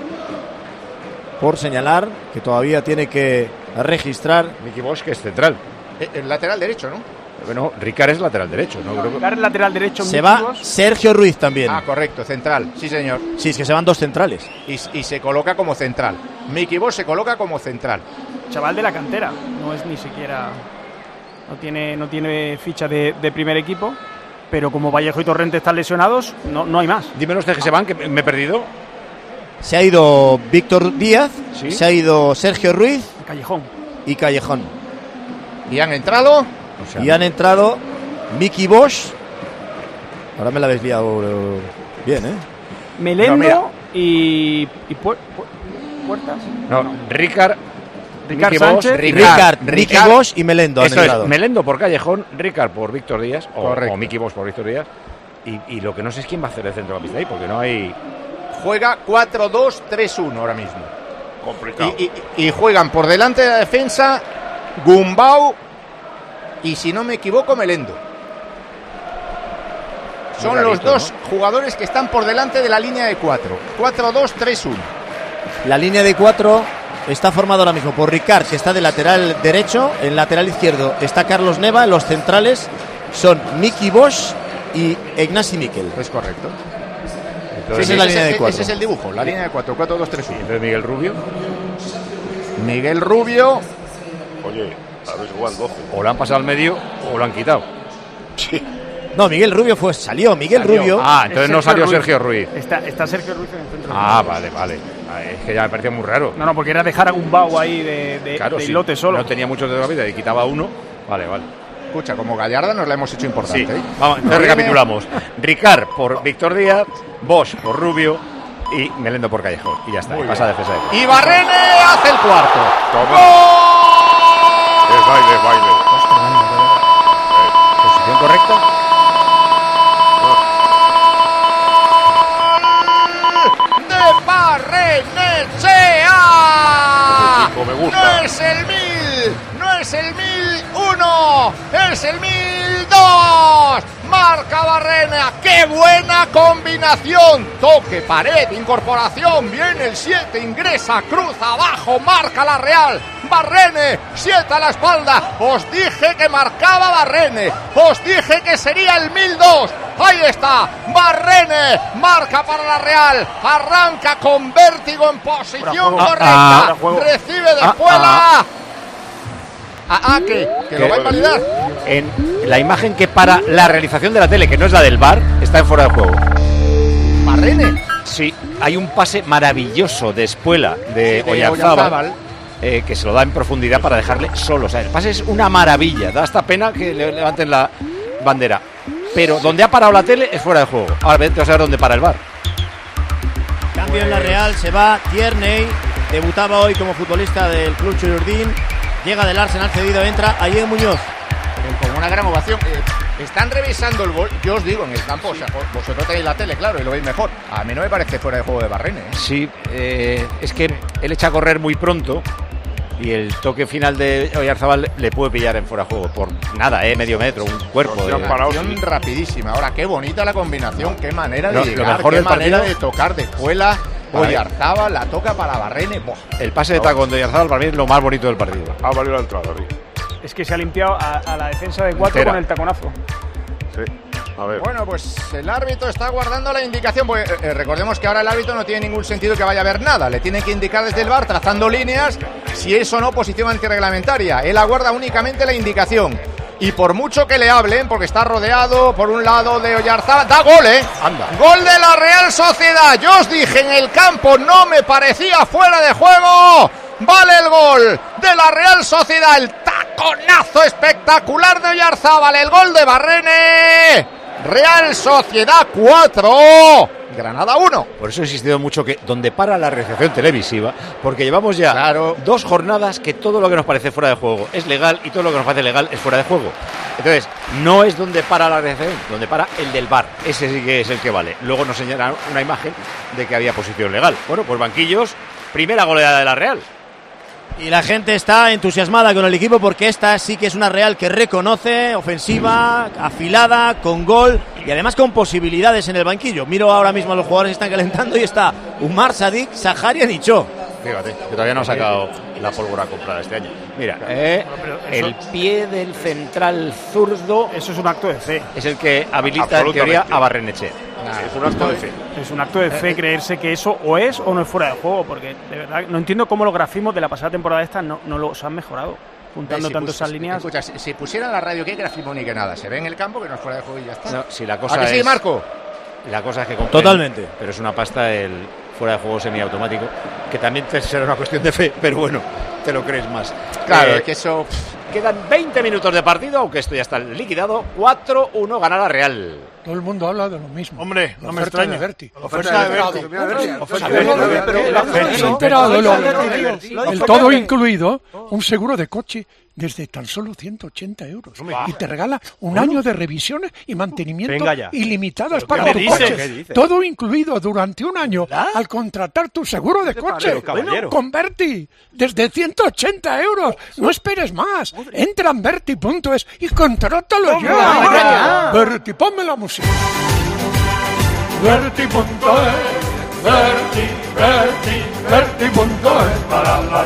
por señalar, que todavía tiene que registrar. Miki Bosch, que es central. Eh, El lateral derecho, ¿no? Bueno, Ricard es lateral derecho, ¿no? Creo que- Dar el lateral derecho. Se Miki va Bosch. Sergio Ruiz también. Ah, correcto, central. Sí, señor. Sí, es que se van dos centrales. Y, y se coloca como central. Mickey Bosch se coloca como central. Chaval de la cantera, no es ni siquiera, no tiene, no tiene ficha de, de primer equipo, pero como Vallejo y Torrente están lesionados, no, no hay más. Dime los de que se van, que me he perdido. Se ha ido Víctor Díaz, Sí. se ha ido Sergio Ruiz Callejón. y Callejón. Y han entrado. O sea, Y han entrado Miki Bosch. Ahora me la habéis liado eh, bien, ¿eh? Melendo No, mira. y, y Pu- Pu- Puertas. No, Ricard. Ricard Miki Sánchez. Bosch, Ricard, Ricky Bosch y Melendo han Eso es, entrado. Melendo por Callejón, Ricard por Víctor Díaz, o, Correcto. o Miki Bosch por Víctor Díaz. Y, y lo que no sé es quién va a hacer el centrocampista ahí, porque no hay... Juega cuatro dos tres uno ahora mismo. Complicado. Y, y- y juegan por delante de la defensa Gumbau y, si no me equivoco, Melendo. Son los rarito, dos jugadores que están por delante de la línea de cuatro. cuatro dos tres uno. La línea de cuatro está formada ahora mismo por Ricard, que está de lateral derecho. En lateral izquierdo está Carlos Neva. Los centrales son Miki Bosch y Ignasi Miquel. Es correcto. Entonces, Esa es la línea de ese, cuatro. ese es el dibujo, la línea de cuatro. cuatro dos tres uno. Entonces Miguel Rubio. Miguel Rubio. Oye, a ver, igual doce. O lo han pasado al medio o lo han quitado. Sí. No, Miguel Rubio fue, salió. Miguel Salió. Rubio. Ah, entonces no salió Ruiz. Sergio Ruiz. Está, está Sergio Ruiz en el centro. Ah, vale, vale. Ah, es que ya me parecía muy raro. No, no, porque era dejar a Gumbau ahí de, de, Claro, de sí. islote solo. No tenía muchos de la vida y quitaba uno. Vale, vale. Escucha, como Gallarda nos la hemos hecho importante. Sí, ¿eh? vamos, entonces Viene- recapitulamos. Ricard por Víctor Díaz, Bosch por Rubio y Melendo por Callejón. Y ya está, y pasa a defensa de... Y Barrene hace el cuarto. Es baile, es baile. Posición correcta. De Barrenechea. Ese chico me gusta. No es el mil, no es el mil uno, es el mil dos. Marca Barrena, qué buena combinación. Toque, pared, incorporación. Viene el siete, ingresa, cruza abajo, marca la Real. Barrene, siete a la espalda. Os dije que marcaba Barrene. Os dije que sería el mil dos. Ahí está, Barrene, marca para la Real. Arranca con vértigo en posición Ah, correcta. ah, Recibe de Ah, fuera. ah. Ah, ah, que, que lo va a invalidar. En la imagen que para la realización de la tele, que no es la del V A R, está en fuera de juego. Barrene. Sí, hay un pase maravilloso de Espuela de, Sí, de Oyarzábal, Oyarzábal. eh, que se lo da en profundidad para dejarle solo. O sea, el pase es una maravilla. Da hasta pena que le levanten la bandera. Pero donde ha parado la tele es fuera de juego. Ahora vete a saber dónde para el V A R. Cambio en la Real, se va Tierney. Debutaba hoy como futbolista del Club Churiurdin. Llega del Arsenal cedido, entra Ayer Muñoz. Con una gran ovación. Eh, están revisando el gol. Yo os digo, en el campo, o sea, vosotros tenéis la tele, claro, y lo veis mejor. A mí no me parece fuera de juego de Barrene. ¿eh? Sí, eh, es que él echa a correr muy pronto y el toque final de Oyarzábal le puede pillar en fuera de juego. Por nada, eh, medio metro, un cuerpo. De... Una acción rapidísima. Ahora, qué bonita la combinación, qué manera de Lo- lo llegar, mejor qué del manera partido- de tocar de escuela. Vale. Oyarzábal la toca para Barrene. Buah. El pase de tacón de Oyarzábal para mí es lo más bonito del partido. Ha valido la entrada, sí. Es que se ha limpiado a, a la defensa de cuatro Entera. con el taconazo. Sí. A ver. Bueno, pues el árbitro está guardando la indicación. Pues, eh, eh, recordemos que ahora el árbitro no tiene ningún sentido que vaya a ver nada. Le tiene que indicar desde el V A R, trazando líneas, si es o no posición antirreglamentaria. Él aguarda únicamente la indicación. Y por mucho que le hablen, porque está rodeado por un lado de Oyarzábal, da gol, ¿eh? Anda. Gol de la Real Sociedad. Yo os dije en el campo, no me parecía fuera de juego. Vale el gol de la Real Sociedad. El taconazo espectacular de Oyarzábal. El gol de Barrene. Real Sociedad cuatro. Granada uno. Por eso he insistido mucho que donde para la realización televisiva, porque llevamos ya Claro. dos jornadas que todo lo que nos parece fuera de juego es legal y todo lo que nos parece legal es fuera de juego. Entonces, no es donde para la realización, donde para el del V A R. Ese sí que es el que vale. Luego nos señalan una imagen de que había posición legal. Bueno, pues banquillos, primera goleada de la Real. Y la gente está entusiasmada con el equipo porque esta sí que es una Real que reconoce, ofensiva, afilada, con gol y además con posibilidades en el banquillo. Miro ahora mismo a los jugadores que están calentando y está Umar Sadik, Saharian y Cho. Fíjate, que todavía no ha sacado la pólvora comprada este año. Mira, eh, Pero eso- el pie del central zurdo Eso es un acto de fe. es el que habilita en Absolutamente. teoría a Barrenechea. Es un acto de fe. Es un acto de fe creerse que eso o es o no es fuera de juego, porque de verdad no entiendo cómo los grafismos de la pasada temporada esta no, no los han mejorado, juntando Si tanto pus- esas líneas. Escucha, si, si pusieran la radio, ¿qué grafismo ni que nada? Se ve en el campo que no es fuera de juego y ya está. No, si la cosa ¿A que sí, es- Marco? La cosa es que compren, Totalmente. pero es una pasta el fuera de juego semiautomático, que también te será una cuestión de fe, pero bueno, te lo crees más. Claro, Eh, es que eso... Quedan veinte minutos de partido, aunque esto ya está liquidado. cuatro uno gana la Real. Todo el mundo habla de lo mismo. Hombre, la no me oferta extraña. de Berti. Oferta de Berti. Oferta de Berti. ¿Se ha enterado de lo- El todo incluido, un seguro de coche desde tan solo ciento ochenta euros. Y te regala un año de revisiones y mantenimiento Venga ya. ilimitados ¿Pero para qué tu dices? coche. ¿Qué dices? Todo incluido durante un año al contratar tu seguro de coche. Pero, caballero. Con Berti, desde ciento ochenta euros. No esperes más. Entra en Berti punto es y contrátalo Hombre, ya. venga ya. Berti, ponme la música. Berti punto es, Berti, Berti, Berti punto es. La, la,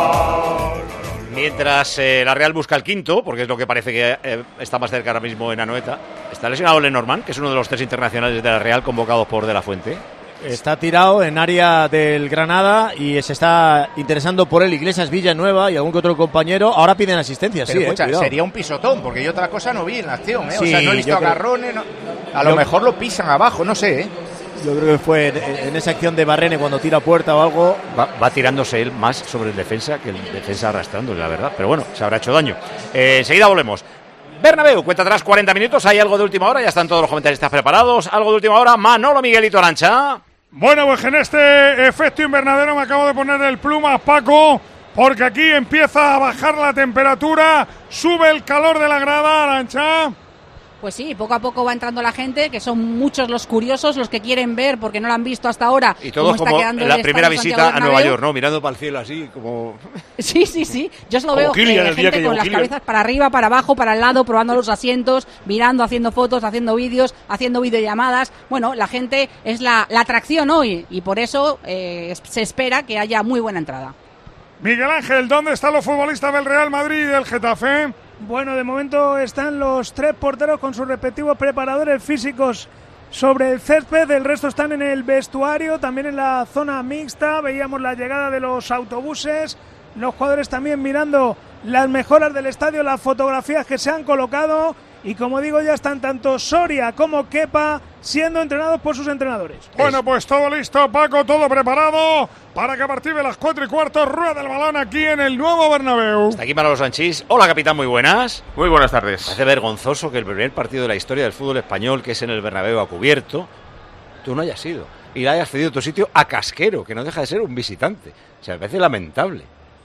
la. Mientras eh, la Real busca el quinto, porque es lo que parece que eh, está más cerca ahora mismo en Anoeta, está lesionado Lenormand, que es uno de los tres internacionales de la Real convocados por De La Fuente. Está tirado en área del Granada y se está interesando por él Iglesias Villanueva y algún que otro compañero. Ahora piden asistencia, Pero sí, escucha, eh, sería un pisotón, porque yo otra cosa no vi en acción, ¿eh? Sí, o sea, no he visto yo creo- agarrones, no- a lo yo- mejor lo pisan abajo, no sé, ¿eh? Yo creo que fue en, en esa acción de Barrene cuando tira puerta o algo. Va, va tirándose él más sobre el defensa que el defensa arrastrándole, la verdad. Pero bueno, se habrá hecho daño. Eh, enseguida volvemos. Bernabéu, cuenta atrás cuarenta minutos. ¿Hay algo de última hora? Ya están todos los comentaristas preparados. ¿Algo de última hora? Manolo Miguelito Arancha. Bueno, pues en este efecto invernadero me acabo de poner el plumas, Paco, porque aquí empieza a bajar la temperatura, sube el calor de la grada, Arancha. Pues sí, poco a poco va entrando la gente, que son muchos los curiosos, los que quieren ver, porque no lo han visto hasta ahora. Y todos cómo está como quedando en la el primera Estadio visita Santiago a Nueva Bernabéu. York, ¿no? Mirando para el cielo así, como... Sí, sí, sí. Yo os lo Como veo Kylian eh, el día gente que con llegó las Kylian. cabezas para arriba, para abajo, para el lado, probando los asientos, mirando, haciendo fotos, haciendo vídeos, haciendo videollamadas. Bueno, la gente es la, la atracción hoy y por eso eh, se espera que haya muy buena entrada. Miguel Ángel, ¿dónde están los futbolistas del Real Madrid y del Getafe? Bueno, de momento están los tres porteros con sus respectivos preparadores físicos sobre el césped, el resto están en el vestuario, también en la zona mixta, veíamos la llegada de los autobuses, los jugadores también mirando las mejoras del estadio, las fotografías que se han colocado y como digo ya están tanto Soria como Kepa siendo entrenados por sus entrenadores. Bueno, pues todo listo, Paco, todo preparado para que a partir de las cuatro y cuarto rueda el balón aquí en el nuevo Bernabéu. Está aquí Manolo Sanchís. Hola, capitán, muy buenas. Muy buenas tardes. Parece vergonzoso que el primer partido de la historia del fútbol español, que es en el Bernabéu a cubierto, tú no hayas ido y le hayas cedido tu sitio a Casquero, que no deja de ser un visitante. O sea, me parece lamentable.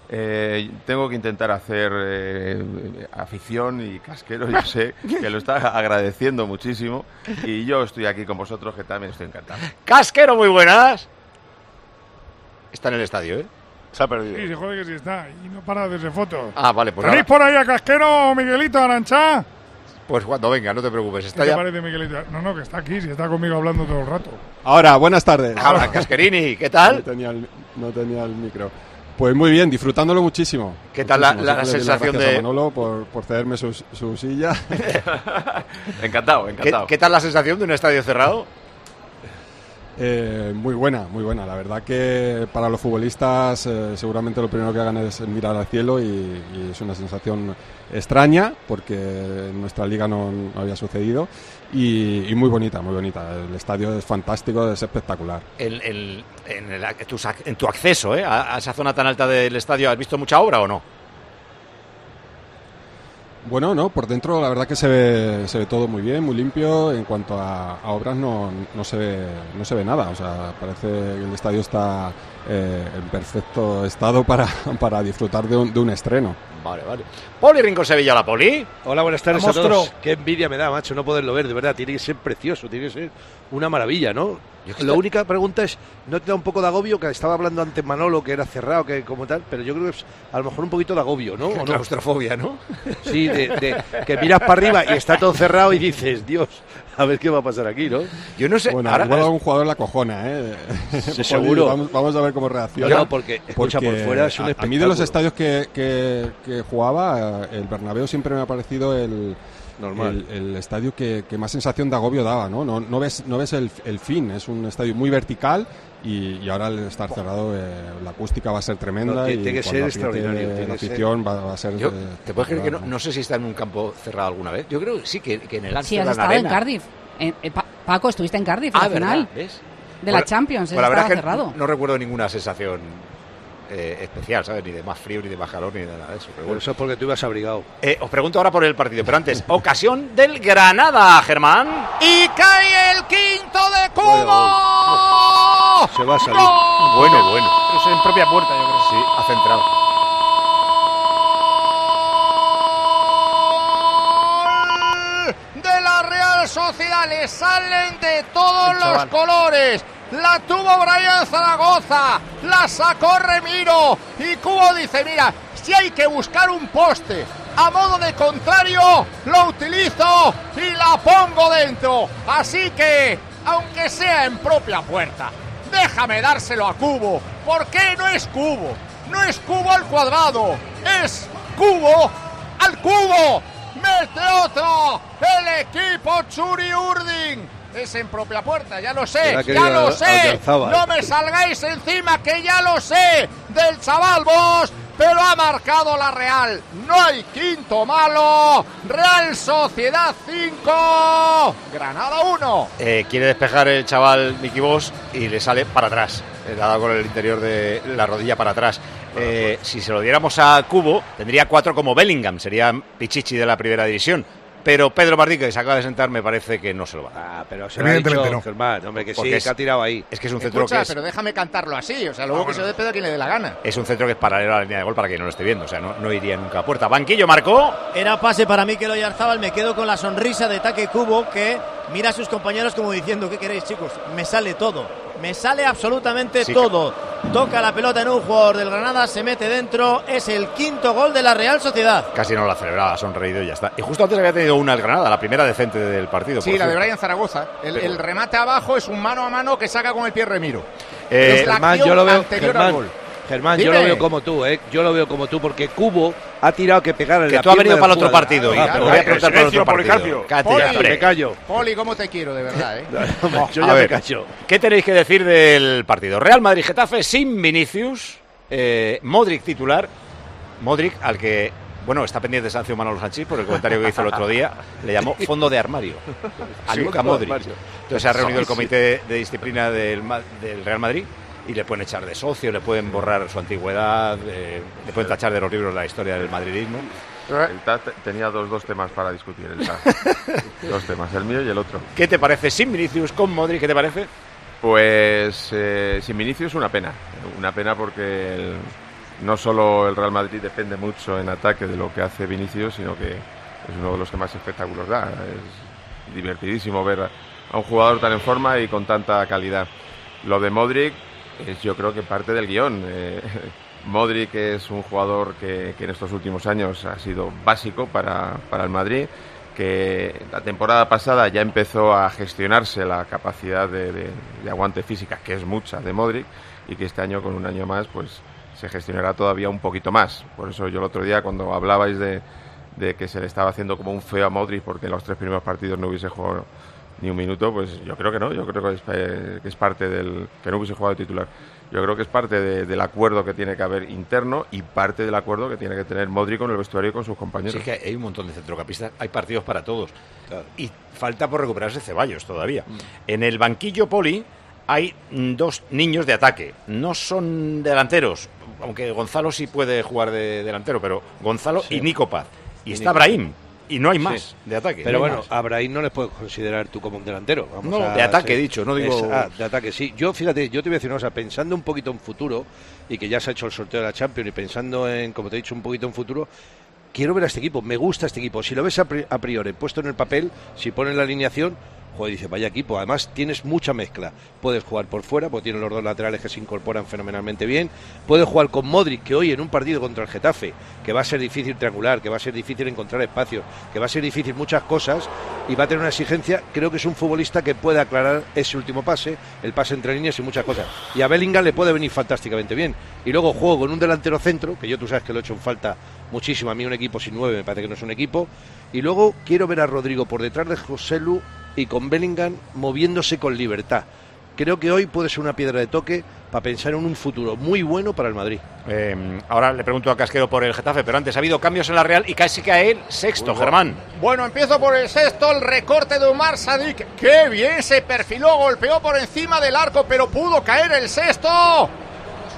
Eh, tengo que intentar hacer eh, afición y Casquero, yo sé que lo está agradeciendo muchísimo y yo estoy aquí con vosotros, que también estoy encantado. Casquero, muy buenas. Está en el estadio, ¿eh? Se ha perdido. Sí, se jode que sí está y no para de hacer fotos. Ah, vale, pues ¿Tenéis ahora- por ahí a Casquero, Miguelito, Arancha? Pues cuando venga, no te preocupes. ¿Qué Está te ya... parece, Miguelito? No, no, que está aquí, si está conmigo hablando todo el rato. Ahora, buenas tardes. Ahora, Casquerini, ¿qué tal? No tenía el, no tenía el micro. Pues muy bien, disfrutándolo muchísimo. ¿Qué tal la- Muchísimo. la Siempre le doy las sensación gracias de- a Manolo por, por cederme su, su silla. Encantado, ¿Qué, encantado. qué tal la sensación de un estadio cerrado? Eh, muy buena, muy buena. La verdad que para los futbolistas eh, seguramente lo primero que hagan es mirar al cielo y, y es una sensación extraña porque en nuestra liga no, no había sucedido y, y muy bonita, muy bonita. El estadio es fantástico, es espectacular. El, el- en, el- en tu, sac- en tu acceso ¿eh? a, a esa zona tan alta del estadio, ¿has visto mucha obra o no? Bueno, no, por dentro la verdad que se ve, se ve todo muy bien, muy limpio. En cuanto a, a obras no, no se ve, no se ve nada. O sea, parece que el estadio está eh, en perfecto estado para, para disfrutar de un, de un estreno. Vale, vale. Poli Rincón Sevilla, la Poli. Hola, buenas tardes a Monstruo. todos. Qué envidia me da, macho, no poderlo ver, de verdad. Tiene que ser precioso, tiene que ser una maravilla, ¿no? La única pregunta es, ¿no te da un poco de agobio? Que estaba hablando antes Manolo, que era cerrado, que como tal, pero yo creo que es a lo mejor un poquito de agobio, ¿no? ¿O no? Claustrofobia, ¿no? Sí, de, de que miras para arriba y está todo cerrado y dices, Dios, a ver qué va a pasar aquí, ¿no? Yo no sé, Bueno, igual algún jugador la cojona, ¿eh? Sí, seguro. Vamos, vamos a ver cómo reacciona. No, porque, escucha, por fuera es un a, a mí de los espectáculo. estadios que, que, que jugaba, eh, el Bernabéu siempre me ha parecido el... Normal. El, el estadio que, que más sensación de agobio daba, ¿no? No, no ves, no ves el, el fin, es un estadio muy vertical y, y ahora al estar cerrado eh, la acústica va a ser tremenda No, tiene y que cuando ser apriete extraordinario, tiene la que ser. afición va, va a ser... Yo, eh, ¿te puedes creer que no, espectacular, no sé si está en un campo cerrado alguna vez? Yo creo que sí, que, que en el Sí, Amsterdam has estado Arena. en Cardiff. En- eh, Pa- Paco, estuviste en Cardiff, Ah, al final. ¿verdad? ¿Ves? De Pues- la Champions, pues la verdad estaba es que cerrado. no recuerdo ninguna sensación eh, especial, ¿sabes? Ni de más frío, ni de más calor, ni de nada de eso. Pero Bueno, bueno. eso es porque tú ibas abrigado. Eh, os pregunto ahora por el partido, pero antes, ocasión del Granada, Germán. Y cae el quinto de Cubo. Se va a salir. Bueno, bueno. Pero es en propia puerta, yo creo. Sí, ha centrado. De la Real Sociedad, le salen de todos El los chaval. colores. La tuvo Brian Zaragoza, la sacó Remiro y Cubo dice, mira, si hay que buscar un poste a modo de contrario, lo utilizo y la pongo dentro. Así que, aunque sea en propia puerta, déjame dárselo a Cubo. ¿Por qué no es Cubo? No es Cubo al cuadrado, es Cubo al cubo. ¡Mete otro! ¡El equipo Churi Urdin! Es en propia puerta, ya lo sé, Era que ya era lo sé. Alcanzaba. No me salgáis encima, que ya lo sé. Del chaval Bosch, pero ha marcado la Real. No hay quinto malo. Real Sociedad cinco, Granada uno. Eh, quiere despejar el chaval Miki Bosch y le sale para atrás. Le ha dado con el interior de la rodilla para atrás. Eh, si se lo diéramos a Cubo, tendría cuatro como Bellingham, sería Pichichi de la primera división. Pero Pedro Martín, que se acaba de sentar, me parece que no se lo va a dar. Ah, pero se lo ha dicho Germán, hombre, que sí, Porque es- que ha tirado ahí. Es que es un centro Escucha, que es, pero déjame cantarlo así. O sea, luego que se dé pedo a quien le dé la gana. es un centro que es paralelo a la línea de gol para quien no lo esté viendo. O sea, no, no iría nunca a puerta. Banquillo marcó. Era pase para Mikel Oyarzábal, me quedo con la sonrisa de Take Cubo, que mira a sus compañeros como diciendo, ¿qué queréis, chicos? Me sale todo. Me sale absolutamente Sí, todo. Toca la pelota en un jugador del Granada, se mete dentro. Es el quinto gol de la Real Sociedad. Casi no la celebraba, ha sonreído y ya está. Y justo antes había tenido una el Granada, la primera decente del partido. Sí, por la de cierto. Brian Zaragoza. El, Pero- el remate abajo es un mano a mano que saca con el pie Remiro. Eh, es la Germán, acción yo lo veo, anterior Germán, al gol. Germán, yo Dime. lo veo como tú, ¿eh? Yo lo veo como tú, porque Cubo ha tirado que pegar en Que la tú has pierna venido del para el otro jugador. partido. Ah, y te claro, lo voy a preguntar para el otro silencio, partido. Policarpio. Cállate, Poli, ya, hombre. me callo. Poli, ¿cómo te quiero, de verdad, eh? Yo A ya me ver, callo. ¿qué tenéis que decir del partido? Real Madrid-Getafe sin Vinicius, eh, Modric titular, Modric al que, bueno, está pendiente de sanción Manolo Sanchís por el comentario que hizo el otro día, le llamó fondo de armario a Sí, Luka fondo de Modric. armario. Entonces se ha reunido el Sí. comité de, de disciplina del, Ma- del Real Madrid y le pueden echar de socio, le pueden borrar su antigüedad, eh, le pueden tachar de los libros de la historia del madridismo. El T A T tenía dos, dos temas para discutir. El T A T. Dos temas, el mío y el otro. ¿Qué te parece sin Vinicius, con Modric? ¿Qué te parece? Pues eh, sin Vinicius una pena. Una pena porque el- no solo el Real Madrid depende mucho en ataque de lo que hace Vinicius, sino que es uno de los que más espectáculos da. Es divertidísimo ver a- a un jugador tan en forma y con tanta calidad. Lo de Modric es, yo creo que parte del guión. Eh, Modric es un jugador que, que en estos últimos años ha sido básico para, para el Madrid, que la temporada pasada ya empezó a gestionarse la capacidad de, de- de aguante física, que es mucha, de Modric, y que este año, con un año más, pues se gestionará todavía un poquito más. Por eso yo el otro día, cuando hablabais de, de que se le estaba haciendo como un feo a Modric porque en los tres primeros partidos no hubiese jugado ni un minuto, pues yo creo que no, yo creo que es, eh, que es parte del... que no hubiese jugado de titular. Yo creo que es parte de- del acuerdo que tiene que haber interno y parte del acuerdo que tiene que tener Modric con el vestuario y con sus compañeros. Sí, es que hay un montón de centrocampistas, hay partidos para todos. Y falta por recuperarse Ceballos todavía. En el banquillo Poli hay mm, dos niños de ataque. No son delanteros, aunque Gonzalo sí puede jugar de delantero, pero Gonzalo Sí. y Nico Paz. Y, Y está Nico. Brahim. Y no hay más Sí. de ataque. Pero no hay bueno, más. a Brahim no les puedes considerar tú como un delantero. Vamos No, a de ataque ser- he dicho, no digo- Es- ah, de ataque, sí. Yo, fíjate, yo te voy a decir una cosa, pensando un poquito en futuro, y que ya se ha hecho el sorteo de la Champions, y pensando en, como te he dicho, un poquito en futuro, quiero ver a este equipo, me gusta este equipo. Si lo ves a pri- a priori, puesto en el papel, si pones la alineación, joder, dice, vaya equipo. Además, tienes mucha mezcla. Puedes jugar por fuera, porque tienes los dos laterales que se incorporan fenomenalmente bien. Puedes jugar con Modric, que hoy en un partido contra el Getafe, que va a ser difícil triangular, que va a ser difícil encontrar espacios, que va a ser difícil muchas cosas, y va a tener una exigencia. Creo que es un futbolista que puede aclarar ese último pase, el pase entre líneas y muchas cosas. Y a Bellingham le puede venir fantásticamente bien. Y luego juego con un delantero centro, que yo tú sabes que lo he hecho en falta muchísimo. A mí un equipo sin nueve me parece que no es un equipo. Y luego quiero ver a Rodrigo por detrás de Joselu y con Bellingham moviéndose con libertad. Creo que hoy puede ser una piedra de toque para pensar en un futuro muy bueno para el Madrid. Eh, ahora le pregunto a Casquero por el Getafe, pero antes ha habido cambios en la Real y casi cae el sexto, Germán. Bueno, empiezo por el sexto, el recorte de Omar Sadik. ¡Qué bien se perfiló! Golpeó por encima del arco, pero pudo caer el sexto.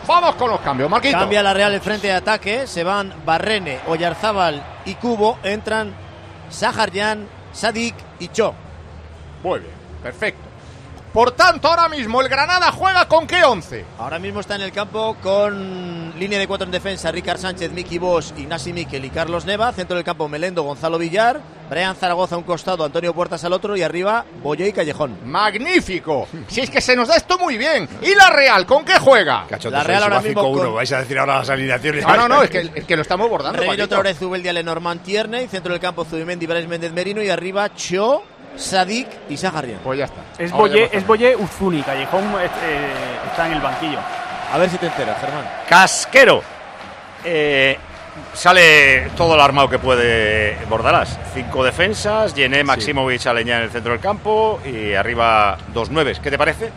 Vamos con los cambios, Marquito. Cambia la Real el frente de ataque. Se van Barrene, Oyarzábal y Cubo. Entran Saharyan, Sadik y Cho. Muy bien, perfecto. Por tanto, ahora mismo el Granada juega con qué once. Ahora mismo está en el campo con línea de cuatro en defensa: Ricard Sánchez, Miki Bosch, Ignasi Miquel y Carlos Neva. Centro del campo: Melendo, Gonzalo Villar, Brian Zaragoza a un costado, Antonio Puertas al otro, y arriba Boye y Callejón. ¡Magnífico! Si es que se nos da esto muy bien. ¿Y la Real con qué juega? La Real ahora mismo con... vais a decir ahora las alineaciones. Ah, no, no, es que, es que lo estamos bordando. Reguillo, Traoré, Zubeldia, Lenormand, Tierney. Centro del campo: Zubimendi, Brais Méndez Merino, y arriba Cho, Sadik y Saharyan. Pues ya está. Es Boye, es Boye Uzuni. Callejón eh, está en el banquillo. A ver si te enteras, Germán. Casquero. Eh, sale todo el armado que puede Bordalás. Cinco defensas, Yené, Maximovic, Aleñá en el centro del campo y arriba dos nueves. ¿Qué te parece?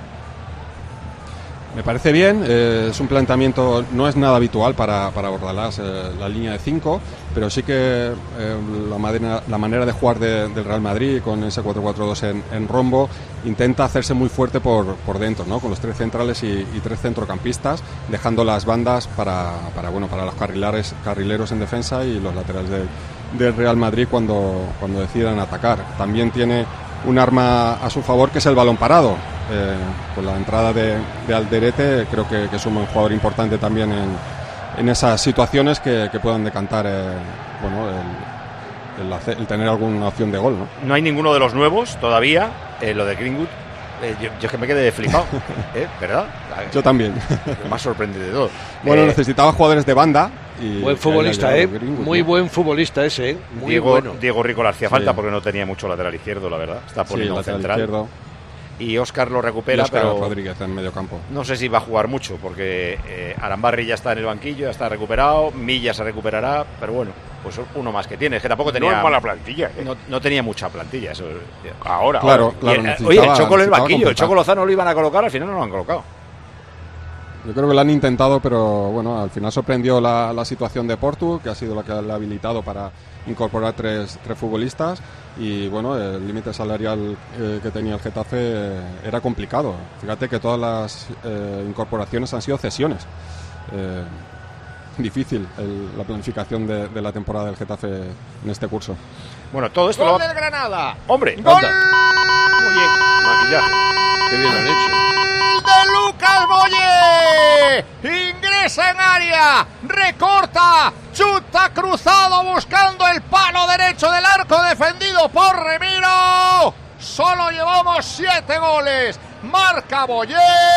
Me parece bien, eh, es un planteamiento, no es nada habitual para, para Bordalás, eh, la línea de cinco, pero sí que eh, la, manera, la manera de jugar de, del Real Madrid con ese cuatro cuatro dos en, en rombo intenta hacerse muy fuerte por, por dentro, ¿no? Con los tres centrales y, y tres centrocampistas, dejando las bandas para, para, bueno, para los carrilares, carrileros en defensa y los laterales de, del Real Madrid cuando, cuando decidan atacar. También tiene un arma a su favor que es el balón parado. Eh, con la entrada de, de Alderete creo que, que es un jugador importante también en, en esas situaciones que, que puedan decantar eh, bueno, el, el, hacer, el tener alguna opción de gol, ¿no? No hay ninguno de los nuevos todavía. Eh, lo de Greenwood, eh, yo, yo es que me quedé flipado, ¿eh? ¿Verdad? Yo también. Lo más sorprendido de todo. Bueno, eh, necesitaba jugadores de banda. Y buen futbolista, ¿eh? Greenwood, Muy ¿no? buen futbolista ese, ¿eh? Muy Diego, bueno. Diego Rico le hacía Sí. falta porque no tenía mucho lateral izquierdo, la verdad. Está poniendo Sí, un lateral central. izquierdo. Y Óscar lo recupera, Y Óscar pero Rodríguez en medio campo. no sé si va a jugar mucho porque eh, Arambarri ya está en el banquillo, ya está recuperado, Milla se recuperará, pero bueno, pues uno más que tiene. Es que tampoco tenía No es mala plantilla, ¿eh? no, no tenía mucha plantilla. Eso, Ahora, Claro, ahora. claro, Y el- necesitaba- oye, el Choco en el necesitaba banquillo, el completar. Choco Lozano lo iban a colocar, al final no lo han colocado. Yo creo que lo han intentado, pero bueno, al final sorprendió la, la situación de Portu, que ha sido la que le ha habilitado para incorporar tres, tres futbolistas. Y bueno, el límite salarial eh, que tenía el Getafe eh, era complicado. Fíjate que todas las eh, incorporaciones han sido cesiones. Eh, difícil el- la planificación de, de la temporada del Getafe en este curso. Bueno, todo esto Gol lo va... del Granada. ¡Hombre! ¡Gol Oye, maquillaje. Qué bien lo han hecho. de Lucas Boye! Ingresa en área, recorta, chuta cruzado buscando el palo derecho del arco defendido por Remiro. Solo llevamos siete goles. Marca Boye.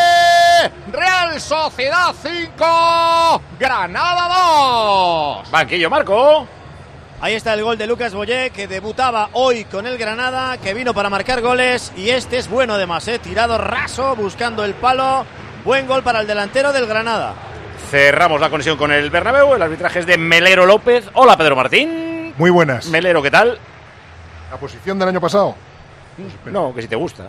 Real Sociedad cinco, Granada dos. Banquillo, Marco. Ahí está el gol de Lucas Boye, que debutaba hoy con el Granada, que vino para marcar goles, y este es bueno además, ¿eh? Tirado raso, buscando el palo. Buen gol para el delantero del Granada. Cerramos la conexión con el Bernabéu. El arbitraje es de Melero López. Hola, Pedro Martín. Muy buenas. Melero, ¿qué tal? ¿La posición del año pasado? No, que si te gusta.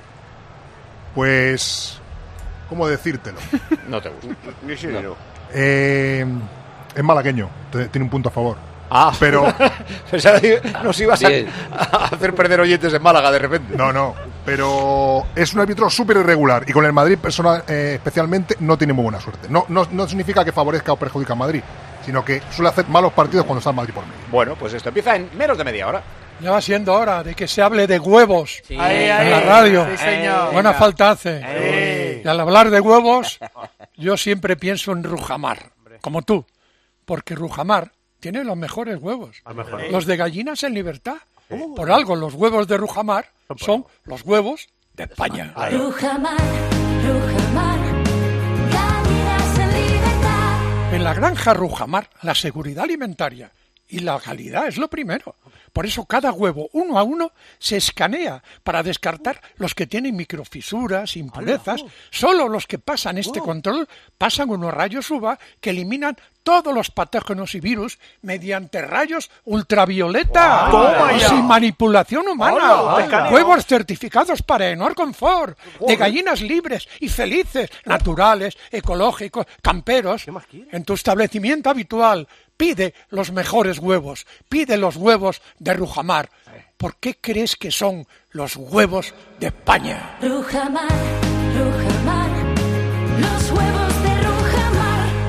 Pues... ¿cómo decírtelo? No te gusta. No. Eh, es malagueño, te- tiene un punto a favor. Ah, pero... Pensaba que nos ibas a, Bien. a hacer perder oyentes en Málaga de repente. No, no, pero es un árbitro súper irregular y con el Madrid personal, eh, especialmente no tiene muy buena suerte. No, no, no significa que favorezca o perjudica a Madrid, sino que suele hacer malos partidos cuando está el Madrid por medio. Bueno, pues esto empieza en menos de media hora. Ya va siendo hora de que se hable de huevos Sí. en Ahí, la ahí. radio. Sí, señor. Buena Venga. falta hace. Ahí. Y al hablar de huevos, yo siempre pienso en Rujamar, como tú, porque Rujamar tiene los mejores huevos. Los de gallinas en libertad. Por algo, los huevos de Rujamar son los huevos de España. Rujamar, Rujamar, gallinas en libertad. En la granja Rujamar, la seguridad alimentaria y la calidad es lo primero. Por eso cada huevo, uno a uno, se escanea para descartar los que tienen microfisuras, impurezas. Solo los que pasan este control pasan unos rayos U V A que eliminan todos los patógenos y virus mediante rayos ultravioleta. Wow. Toma Y ya. sin manipulación humana. Hola, escaneo. Huevos certificados para Enor Confort, de gallinas libres y felices, naturales, ecológicos, camperos. En tu establecimiento habitual, pide los mejores huevos, pide los huevos de Rujamar. ¿Por qué crees que son los huevos de España? Rujamar, Rujamar, los huevos de Rujamar.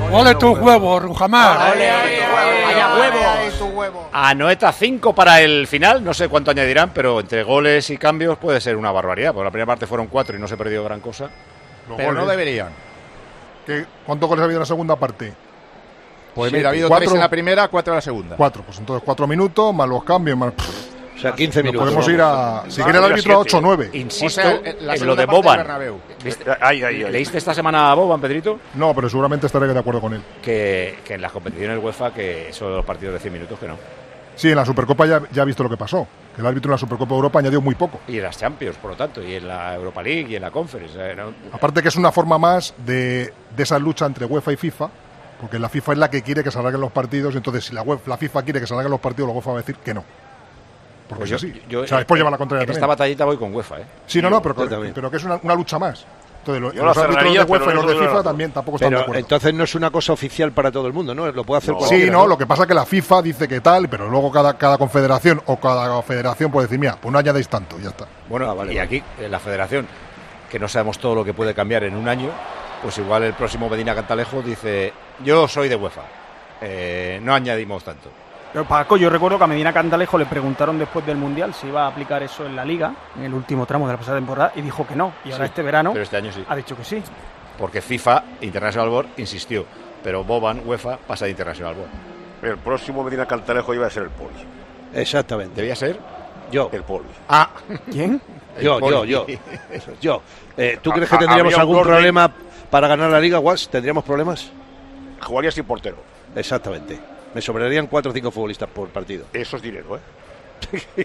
Ole tus huevos, Rujamar. Ole, Vaya huevo. Anoeta cinco para el final, no sé cuánto añadirán, pero entre goles y cambios puede ser una barbaridad, porque la primera parte fueron cuatro y no se perdió gran cosa. Los pero goles. No deberían. ¿Qué, ¿Cuántos goles ha habido en la segunda parte? Pues mira, ha habido cuatro, tres en la primera, cuatro en la segunda. Cuatro, pues entonces cuatro minutos, más los cambios, más... O sea, quince minutos. Podemos ir a... Si quiere el árbitro a ocho o nueve. Insisto, o sea, en lo de Boban. Ay, ay, ay. ¿Leíste esta semana a Boban, Pedrito? No, pero seguramente estaré de acuerdo con él. Que, que en las competiciones UEFA, que son los partidos de cien minutos, que no. Sí, en la Supercopa ya, ya ha visto lo que pasó. Que el árbitro en la Supercopa de Europa añadió muy poco. Y en las Champions, por lo tanto, y en la Europa League y en la Conference. Eh, ¿no? Aparte que es una forma más de, de esa lucha entre UEFA y FIFA, porque la FIFA es la que quiere que se alarguen los partidos, entonces si la, UEFA, la FIFA quiere que se alarguen los partidos, la UEFA va a decir que no. Porque pues yo, sí. Yo, o sea, después eh, lleva la contraria en también. esta batallita voy con UEFA, ¿eh? Sí, no, no, pero, pero que es una, una lucha más. Entonces, lo, los la árbitros de UEFA y los de FIFA no, también tampoco están pero de acuerdo. Entonces no es una cosa oficial para todo el mundo, ¿no? Lo puede hacer no. cualquiera. Sí, no, ¿no? Lo que pasa es que la FIFA dice que tal, pero luego cada, cada confederación o cada federación puede decir, mira, pues no añadéis tanto, ya está. Bueno, ah, vale, y vale. Aquí, en la federación, que no sabemos todo lo que puede cambiar en un año, pues igual el próximo Medina Cantalejo dice, yo soy de UEFA, eh, no añadimos tanto. Pero Paco, yo recuerdo que a Medina Cantalejo le preguntaron después del Mundial si iba a aplicar eso en la Liga, en el último tramo de la pasada temporada, y dijo que no. Y ahora sí, este verano pero este año sí. Ha dicho que sí. Porque FIFA, International Board, insistió, pero Boban, UEFA, pasa de International Board. El próximo Medina Cantalejo iba a ser el Poli. Exactamente. ¿Debía ser? Yo. El Poli. Ah. ¿Quién? Yo, yo, yo. Yo. Eh, ¿Tú crees que tendríamos algún problema para ganar la Liga, Walsh? ¿Tendríamos problemas? Jugaría sin portero. Exactamente. Me sobrarían cuatro o cinco futbolistas por partido. Eso es dinero, ¿eh?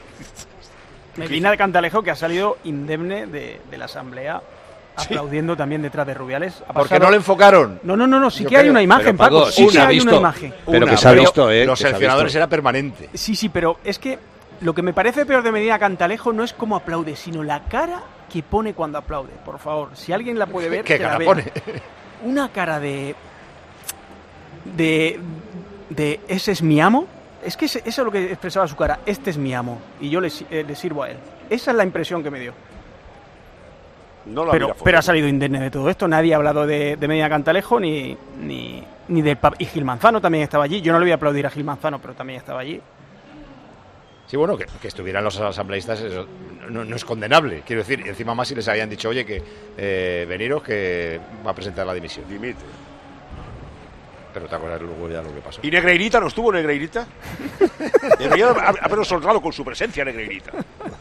Medina Cantalejo, que ha salido indemne de, de la asamblea, aplaudiendo sí. también detrás de Rubiales. Ha Porque pasado... no le enfocaron. No, no, no, no sí Yo que creo. hay una imagen, pero, Paco. Sí, sí hay visto, una imagen. Pero una, que se ha visto, ¿eh? Los seleccionadores era permanente. Sí, sí, pero es que lo que me parece peor de Medina Cantalejo no es cómo aplaude, sino la cara que pone cuando aplaude. Por favor, si alguien la puede ver, ¿qué que cara la pone? Una cara de... de... de ese es mi amo. Es que eso es lo que expresaba su cara. Este es mi amo y yo le, eh, le sirvo a él. Esa es la impresión que me dio. No la pero, pero ha salido indemne de todo esto. Nadie ha hablado de, de Medina Cantalejo ni, ni, ni del y Gil Manzano también estaba allí. Yo no le voy a aplaudir a Gil Manzano, pero también estaba allí. Sí, bueno, que, que estuvieran los asambleístas eso no, no es condenable. Quiero decir, encima más si les habían dicho, oye, que eh, veniros que va a presentar la dimisión. Dimite. Pero te acuerdas luego ya lo que pasó. ¿Y Negreirita no estuvo Negreirita? Debería habernos honrado con su presencia, Negreirita.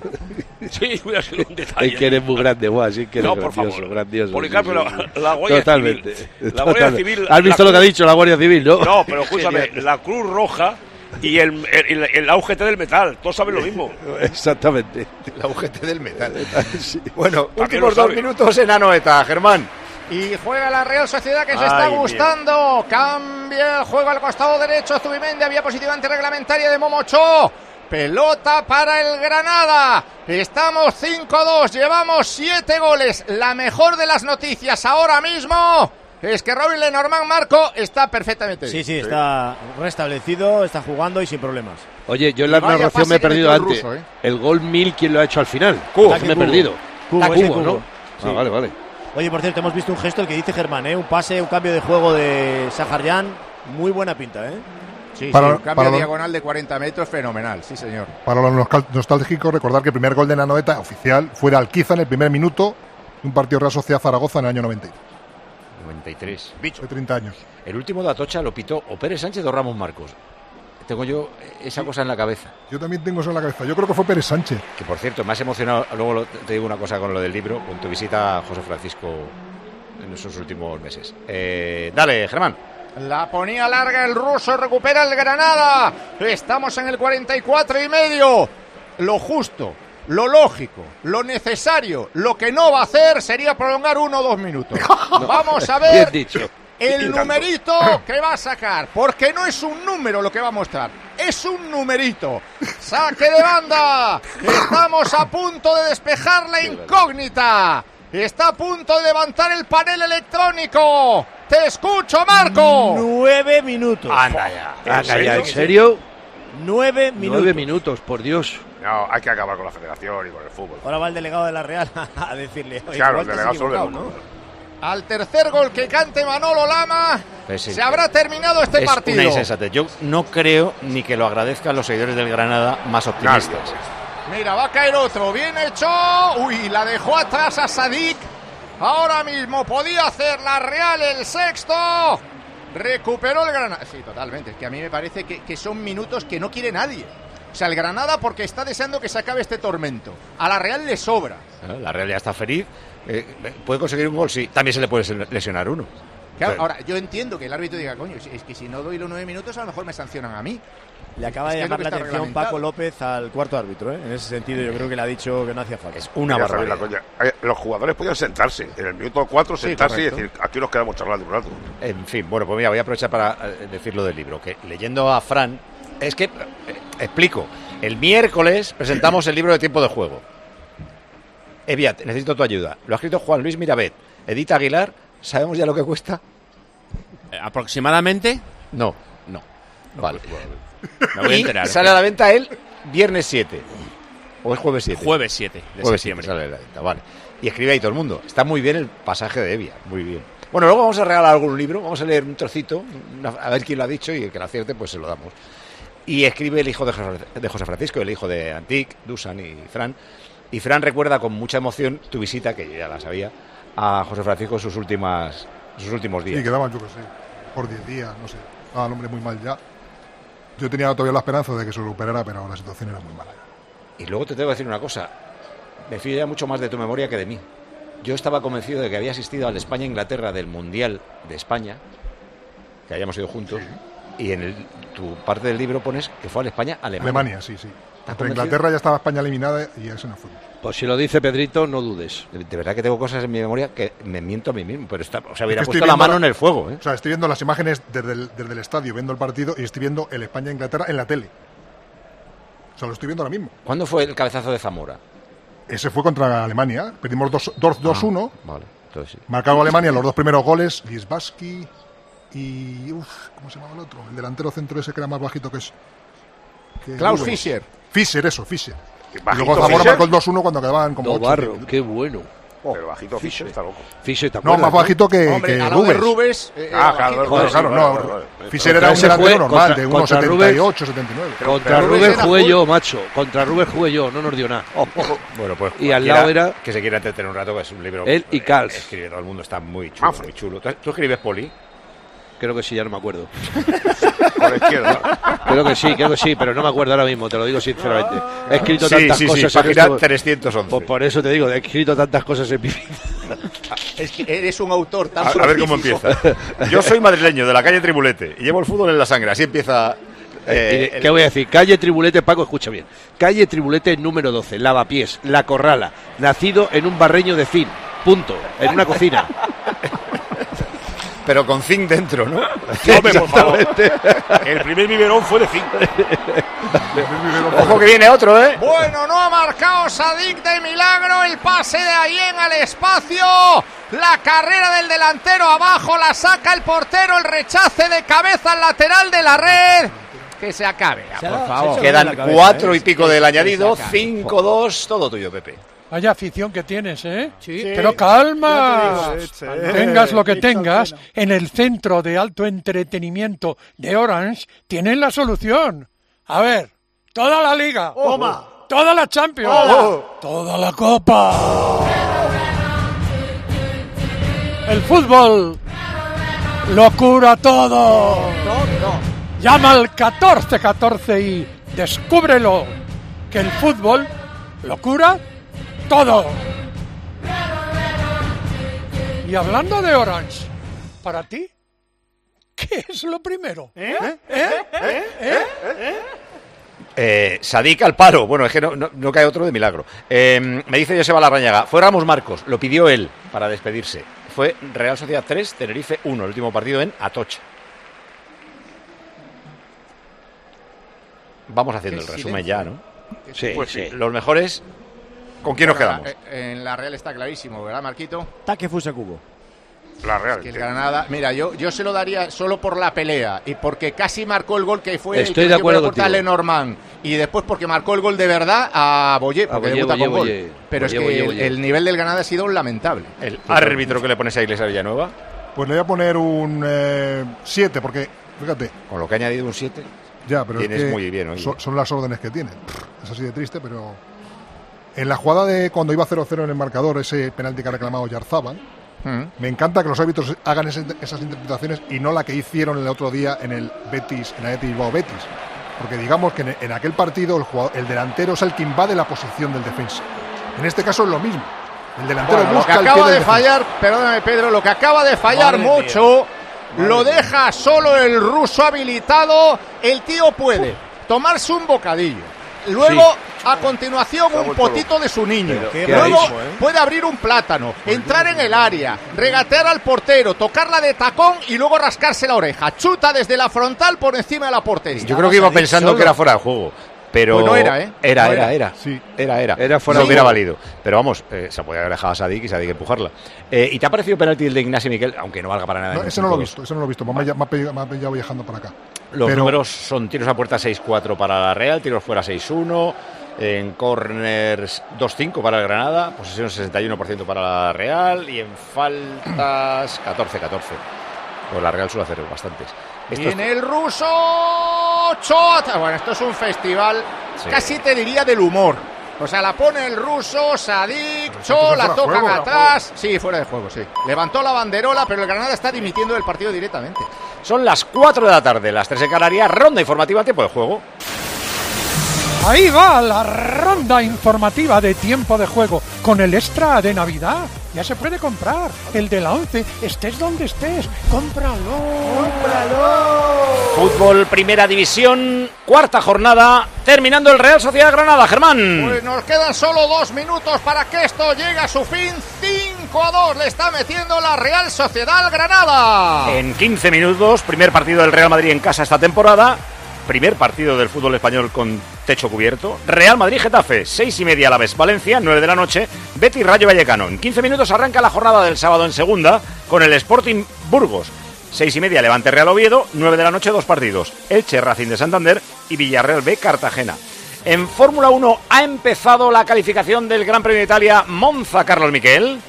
Sí, hubiera sido un detalle. Es que eres muy grande, guau, sí que eres no, grandioso, por favor. grandioso. Policarpio, la, la Guardia Totalmente. Civil. La Guardia Totalmente. Civil. ¿Has visto la, lo que ha dicho la Guardia Civil, no? No, pero escúchame, la Cruz Roja y el, el, el, la U G T del metal, todos saben lo mismo. Exactamente. La U G T del metal. Sí. Bueno, últimos dos minutos en Anoeta, Germán. Y juega la Real Sociedad, que se está Ay, gustando. Mía. Cambia el juego al costado derecho. Zubimendi, había posición antirreglamentaria de Momocho. Pelota para el Granada. Estamos cinco a dos. Llevamos siete goles. La mejor de las noticias ahora mismo es que Robin Lenormand, Marco, está perfectamente bien. Sí, sí, está restablecido, está jugando y sin problemas. Oye, yo en la narración me he perdido antes. El, ruso, ¿eh? el gol mil, ¿quién lo ha hecho al final? Cubo. Me he perdido. Cubo, Cubo, Cubo, ¿no? Sí. Ah, vale, vale. Oye, por cierto, hemos visto un gesto, el que dice Germán, ¿eh? Un pase, un cambio de juego de Saharyan, muy buena pinta, ¿eh? Sí, para, sí, un cambio para diagonal de cuarenta metros, fenomenal, sí señor. Para los nostálgicos, recordar que el primer gol de Anoeta oficial fue de Alquiza en el primer minuto de un partido Real Sociedad Zaragoza en el año noventa y tres. noventa y tres. Bicho. De treinta años. El último de Atocha lo pitó o Pérez Sánchez o Ramos Marcos. Tengo yo esa sí. cosa en la cabeza. Yo también tengo eso en la cabeza. Yo creo que fue Pérez Sánchez. Que por cierto, me has emocionado. Luego lo, te digo una cosa con lo del libro, con tu visita a José Francisco en esos últimos meses. Eh, dale, Germán. La ponía larga el ruso, recupera el Granada. Estamos en el cuarenta y cuatro y medio. Lo justo, lo lógico, lo necesario, lo que no va a hacer sería prolongar uno o dos minutos. No. Vamos a ver. Bien dicho. El numerito que va a sacar, porque no es un número lo que va a mostrar, es un numerito. Saque de banda. Estamos a punto de despejar la incógnita. Está a punto de levantar el panel electrónico. Te escucho, Marco. Nueve minutos. Anda ya. Anda ya, ¿en serio? Nueve minutos. Nueve minutos, por Dios. No, hay que acabar con la federación y con el fútbol. Ahora va el delegado de la Real a decirle. Claro, el delegado solo, ¿no? Al tercer gol que cante Manolo Lama, Es Se habrá terminado este es partido. Una insensatez. Yo no creo ni que lo agradezcan los seguidores del Granada más optimistas. Mira, va a caer otro. Bien hecho. Uy, la dejó atrás a Sadik. Ahora mismo podía hacer la Real el sexto. Recuperó el Granada. Sí, totalmente. Es que a mí me parece que, que son minutos que no quiere nadie. O sea, el Granada porque está deseando que se acabe este tormento. A la Real le sobra. La Real ya está feliz. Eh, ¿Puede conseguir un gol? Sí. También se le puede lesionar uno. Claro, ahora, yo entiendo que el árbitro diga, coño, es que si no doy los nueve minutos a lo mejor me sancionan a mí. Le acaba Es de que es lo llamar que la está atención reglamentado. Paco López al cuarto árbitro, ¿eh? En ese sentido yo creo que le ha dicho que no hacía falta. Es una Ya sabéis la coña. Eh, Los jugadores podían sentarse en el minuto cuatro, Sí, sentarse y correcto. decir, aquí nos quedamos charlando un rato. En fin, bueno, pues mira, voy a aprovechar para eh, decir lo del libro. Que leyendo a Fran, es que, eh, explico, el miércoles presentamos el libro de tiempo de juego. Evia, necesito tu ayuda. Lo ha escrito Juan Luis Mirabet. Edita Aguilar, ¿sabemos ya lo que cuesta? ¿Aproximadamente? No, no. Vale. Me voy a Y enterar. sale a la venta el viernes siete. ¿O es jueves siete? Jueves siete de Jueves septiembre. siete sale a la venta, vale. Y escribe ahí todo el mundo. Está muy bien el pasaje de Evia, muy bien. Bueno, luego vamos a regalar algún libro, vamos a leer un trocito, una- a ver quién lo ha dicho y el que lo acierte, pues se lo damos. Y escribe el hijo de José, de José Francisco, el hijo de Antic, Dusan y Fran. Y Fran recuerda con mucha emoción tu visita, que yo ya la sabía, a José Francisco en sus últimas, sus últimos días. Sí, quedaban, yo que sé, por diez días, no sé. Estaba el hombre muy mal ya. Yo tenía todavía la esperanza de que se recuperara, pero la situación era muy mala. Y luego te tengo que decir una cosa. Me fío ya mucho más de tu memoria que de mí. Yo estaba convencido de que había asistido al España-Inglaterra del Mundial de España, que hayamos ido juntos, y en el, tu parte del libro pones que fue al España-Alemania. Alemania, sí, sí. ¿Estás Contra convencido? Inglaterra ya estaba España eliminada y a eso no fuimos. Pues si lo dice Pedrito, no dudes. De, de verdad que tengo cosas en mi memoria que me miento a mí mismo, pero está, o sea, hubiera Es que estoy puesto la viendo mano en el fuego, ¿eh? O sea, estoy viendo las imágenes desde el, desde el estadio, viendo el partido, y estoy viendo el España-Inglaterra en la tele. O sea, lo estoy viendo ahora mismo. ¿Cuándo fue el cabezazo de Zamora? Ese fue contra Alemania. Perdimos dos uno. Ah, vale, entonces sí. Marcado Alemania los dos primeros goles. Liesbaski y... Uf, ¿cómo se llamaba el otro? El delantero centro ese que era más bajito que es... que Klaus Rubens. Fischer. Fischer, eso, Fischer. Y ¿Bajito luego Zamora Fischer? marcó el dos uno cuando quedaban como ocho Navarro, minutos. qué bueno. Pero bajito Fischer está loco. Fischer, ¿te No, acuerdas, más bajito que, Hombre, que al lado de Rubens. Rubens, eh, Ah, era claro, bajito. Claro, claro, Vale, no. vale, vale. Fischer Contra era un ese delantero fue- normal, contra- de uno contra setenta y ocho, setenta y nueve. Contra Pero Rubén Rubens era jugué full. yo, macho. Contra Rubén jugué yo, no nos dio nada. Oh, oh. Bueno, pues Y al cualquiera lado era- que se quiera entretener un rato, que es un libro... Él y eh, Kals. Escribe todo el mundo, está muy chulo, muy chulo. ¿Tú, tú escribes, Poli? Creo que sí, ya no me acuerdo. Por la izquierda. Creo que sí, creo que sí, pero no me acuerdo ahora mismo, te lo digo sinceramente. He escrito Sí, tantas sí, sí, cosas en página esto- trescientos once. Pues por eso te digo, he escrito tantas cosas en mi vida. Es que eres un autor tan A, a ver cómo prolífico. empieza. Yo soy madrileño, de la calle Tribulete, y llevo el fútbol en la sangre. Así empieza... eh, Mire, el- ¿qué voy a decir? Calle Tribulete, Paco, escucha bien. Calle Tribulete número doce, Lavapiés, La Corrala, nacido en un barreño de Fin, punto, en una cocina. Pero con zinc dentro, ¿no? Hombre, por favor. El primer biberón fue de cinco. Ojo que viene otro, ¿eh? Bueno, no ha marcado Sadik de milagro. El pase de Ayen al espacio. La carrera del delantero abajo. La saca el portero. El rechace de cabeza al lateral de la red. Que se acabe, ya, Se ha por dado- favor. se ha hecho Quedan la cabeza, cuatro ¿eh? y pico del Que añadido, se acabe. cinco dos, todo tuyo, Pepe. Vaya afición que tienes, ¿eh? Sí. Pero calma. Sí, sí. Tengas lo que Sí, tengas, Chopina. en el centro de alto entretenimiento de Orange tienen la solución. A ver, toda la liga. Toma. Toda la Champions. Ojo. Toda la Copa. El fútbol lo cura todo. Llama al catorce catorce y descúbrelo. Que el fútbol lo cura todo. Y hablando de Orange, para ti, ¿qué es lo primero? ¿Eh? ¿Eh? ¿Eh? ¿Eh? Eh, Sadik al paro. Bueno, es que no, no, no cae otro de milagro. Eh, me dice Joseba Larrañaga. Fue Ramos Marcos. Lo pidió él para despedirse. Fue Real Sociedad tres, Tenerife uno. El último partido en Atocha. Vamos haciendo el Qué resumen silencio. ya, ¿no? Sí, Pues sí. Los mejores. ¿Con quién nos Bueno, quedamos? eh, En la Real está clarísimo, ¿verdad, Marquito? Takefusa Kubo. La Real. Que el Granada, mira, yo, yo se lo daría solo por la pelea y porque casi marcó el gol que fue Estoy el de que acuerdo fue a contigo. Lenormand y después porque marcó el gol de verdad a Boyé, porque Boyé, debuta Boyé, con gol. Boyé. Pero Boyé, es que Boyé, el, Boyé. el nivel del Granada ha sido lamentable. El árbitro que le pones a Iglesias Villanueva. Pues le voy a poner un siete, porque, fíjate. Con lo que ha añadido un siete, ya, pero tienes es que muy bien. ¿No? Son, son las órdenes que tiene. Es así de triste, pero... En la jugada de cuando iba cero cero en el marcador, ese penalti que ha reclamado Yarzábal, mm. me encanta que los árbitros hagan ese, esas interpretaciones y no la que hicieron el otro día en el Betis, en la Athletic Bilbao Betis. Porque digamos que en, en aquel partido el, jugador, el delantero es el que invade la posición del defensa. En este caso es lo mismo. El delantero bueno, busca lo que el acaba pie de del fallar, perdóname Pedro, lo que acaba de fallar Madre mucho, mía. lo deja solo el ruso habilitado. El tío puede tomarse un bocadillo. Luego, sí. a continuación, un potito de su niño. Luego ¿eh? puede abrir un plátano, entrar en el área, regatear al portero, tocarla de tacón y luego rascarse la oreja. Chuta desde la frontal por encima de la portería. Yo creo que iba pensando solo. que era fuera de juego. Pero pues no era, ¿eh? Era, no era, era, era. Sí. Era, era. Era fuera no de hubiera juego. valido. Pero vamos, eh, se podía haber dejado a Sadik y Sadik empujarla. Eh, ¿Y te ha parecido penalti el de Ignacio Miquel? Aunque no valga para nada. No, ese no lo he visto, ese no lo he visto. Me ha, me ha pillado, me ha pillado viajando para acá. Los pero... números son tiros a puerta seis cuatro para la Real, tiros fuera seis uno, en corners dos cinco para el Granada, posesión sesenta y uno por ciento para la Real y en faltas catorce catorce. Pues la Real suele hacer bastantes. Esto Viene es... el ruso Chota. Bueno, esto es un festival, sí. casi te diría del humor. O sea, la pone el ruso, Sadik, Cho, la tocan atrás. Sí, fuera de juego, sí. Levantó la banderola, pero el Granada está dimitiendo del partido directamente. Son las cuatro de la tarde, las tres en Canarias, ronda informativa, tiempo de juego. Ahí va la ronda informativa de tiempo de juego con el extra de Navidad. Ya se puede comprar. El de la once, estés donde estés. ¡Cómpralo! ¡Cómpralo! Fútbol Primera División, cuarta jornada, terminando el Real Sociedad Granada, Germán. Pues nos quedan solo dos minutos para que esto llegue a su fin. cinco a dos le está metiendo la Real Sociedad al Granada. En quince minutos, primer partido del Real Madrid en casa esta temporada. Primer partido del fútbol español con techo cubierto. Real Madrid-Getafe, seis y media a la vez. Valencia, nueve de la noche. Betis Rayo Vallecano. En quince minutos arranca la jornada del sábado en segunda con el Sporting Burgos. Seis y media Levante Real Oviedo. Nueve de la noche, dos partidos. Elche Racing de Santander y Villarreal B Cartagena. En Fórmula uno ha empezado la calificación del Gran Premio de Italia Monza, Carlos Miquel.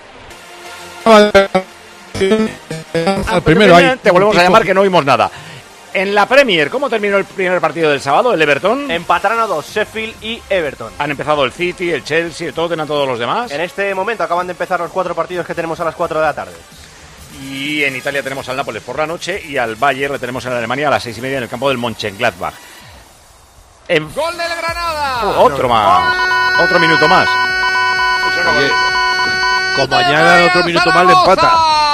Al primero ahí. Te volvemos a llamar que no oímos nada. En la Premier, ¿cómo terminó el primer partido del sábado? ¿El Everton? Empataron a dos, Sheffield y Everton. Han empezado el City, el Chelsea, el Tottenham, todos los demás. En este momento acaban de empezar los cuatro partidos que tenemos a las cuatro de la tarde. Y en Italia tenemos al Nápoles por la noche y al Bayern le tenemos en Alemania a las seis y media en el campo del Mönchengladbach. En... ¡Gol del Granada! Uh, otro más. ¡Gol! Otro minuto más. Oye, con mañana otro minuto más le empata.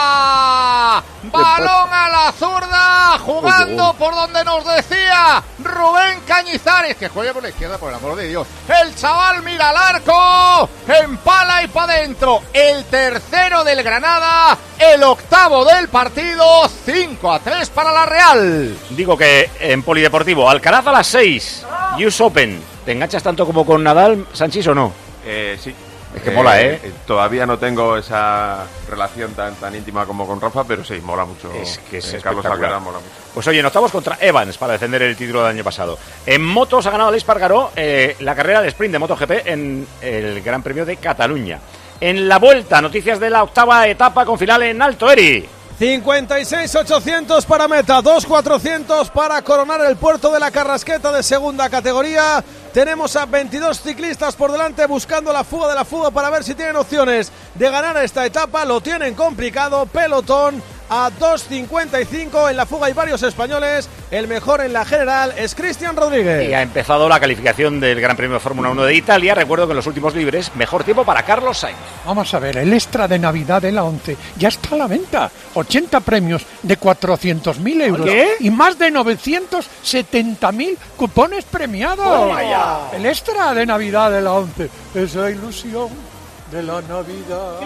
Balón a la zurda, jugando por donde nos decía Rubén Cañizares, que juegue por la izquierda, por el amor de Dios. El chaval mira al arco, empala y para adentro. El tercero del Granada, el octavo del partido, cinco a tres para la Real. Digo que en Polideportivo, Alcaraz a las seis, U S Open. ¿Te enganchas tanto como con Nadal, Sanchís, o no? Eh, sí. Es que eh, mola, ¿eh? Todavía no tengo esa relación tan tan íntima como con Rafa, pero sí, mola mucho. Es que es eh, Carlos Alcaraz mola mucho. Pues oye, en octavos contra Evans para defender el título del año pasado. En motos ha ganado Aleix Espargaró eh, la carrera de sprint de MotoGP en el Gran Premio de Cataluña. En la vuelta, noticias de la octava etapa con final en Alto Eri. cincuenta y seis ochocientos para meta, dos cuatrocientos para coronar el puerto de la Carrasqueta de segunda categoría. Tenemos a veintidós ciclistas por delante buscando la fuga de la fuga para ver si tienen opciones de ganar esta etapa. Lo tienen complicado. Pelotón a dos cincuenta y cinco. En la fuga hay varios españoles. El mejor en la general es Cristian Rodríguez. Y ha empezado la calificación del Gran Premio de Fórmula uno de Italia. Recuerdo que en los últimos libres, mejor tiempo para Carlos Sainz. Vamos a ver, el extra de Navidad de la once ya está a la venta. ochenta premios de cuatrocientos mil euros. ¿Qué? Y más de novecientos setenta mil cupones premiados. ¡Oh, ya! El extra de Navidad de la once. Esa ilusión de la Navidad.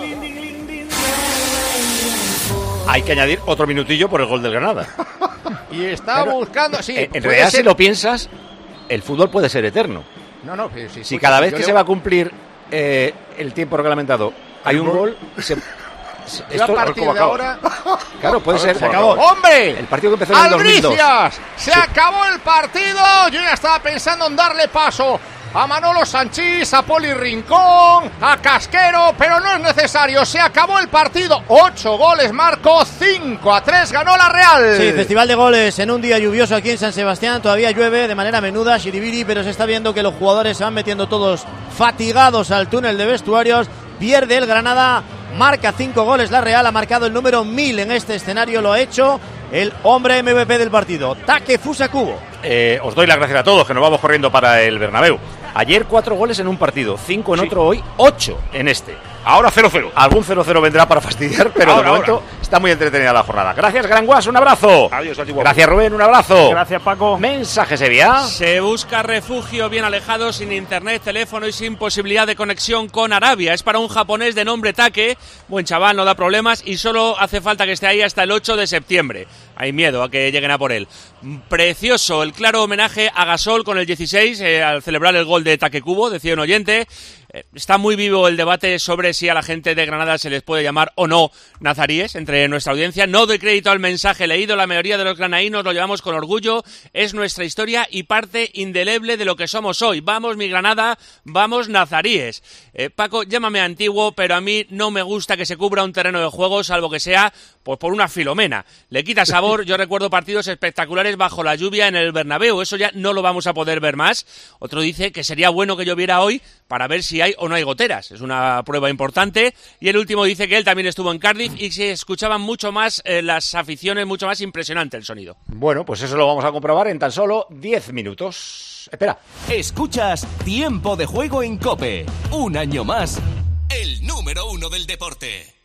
Hay que añadir otro minutillo por el gol del Granada. Y está Pero, buscando... Sí, en en realidad, ser... si lo piensas, el fútbol puede ser eterno. No, no, pero si, si cada vez que le... se va a cumplir eh, el tiempo reglamentado hay un gol... Se... Esto, a partir de ahora... Claro, puede ser. Se acabó. ¡Hombre! El partido que empezó en el dos mil dos. ¡Se sí. acabó el partido! Yo ya estaba pensando en darle paso a Manolo Sanchís, a Poli Rincón, a Casquero, pero no es necesario, se acabó el partido. Ocho goles marcó, cinco a tres ganó la Real. Sí, festival de goles en un día lluvioso aquí en San Sebastián. Todavía llueve de manera menuda, shiribiri, pero se está viendo que los jugadores se van metiendo todos fatigados al túnel de vestuarios. Pierde el Granada, marca cinco goles la Real, ha marcado el número mil en este escenario, lo ha hecho el hombre M V P del partido, Takefusa Kubo. Eh, os doy las gracias a todos, que nos vamos corriendo para el Bernabéu. Ayer cuatro goles en un partido, cinco en sí. otro hoy, ocho en este. Ahora cero cero. Algún cero cero vendrá para fastidiar, pero ahora, de momento ahora. Está muy entretenida la jornada. Gracias, Gran Guas, un abrazo. Adiós, Adiós. Gracias, Rubén, un abrazo. Gracias, Paco. Mensaje, Sevilla. Se busca refugio bien alejado, sin internet, teléfono y sin posibilidad de conexión con Arabia. Es para un japonés de nombre Take. Buen chaval, no da problemas y solo hace falta que esté ahí hasta el ocho de septiembre. Hay miedo a que lleguen a por él. Precioso el claro homenaje a Gasol con el dieciséis eh, al celebrar el gol de Take Kubo, decía un oyente. Eh, está muy vivo el debate sobre si a la gente de Granada se les puede llamar o no nazaríes entre nuestra audiencia. No doy crédito al mensaje leído, la mayoría de los granadinos lo llevamos con orgullo. Es nuestra historia y parte indeleble de lo que somos hoy. Vamos, mi Granada, vamos, nazaríes. Eh, Paco, llámame antiguo, pero a mí no me gusta que se cubra un terreno de juego, salvo que sea pues por una Filomena. Le quita sabor. Yo recuerdo partidos espectaculares bajo la lluvia en el Bernabéu. Eso ya no lo vamos a poder ver más. Otro dice que sería bueno que lloviera hoy para ver si hay o no hay goteras. Es una prueba importante. Y el último dice que él también estuvo en Cardiff y se escuchaban mucho más eh, las aficiones, mucho más impresionante el sonido. Bueno, pues eso lo vamos a comprobar en tan solo diez minutos. Espera. Escuchas Tiempo de Juego en COPE. Un año más, el número uno del deporte.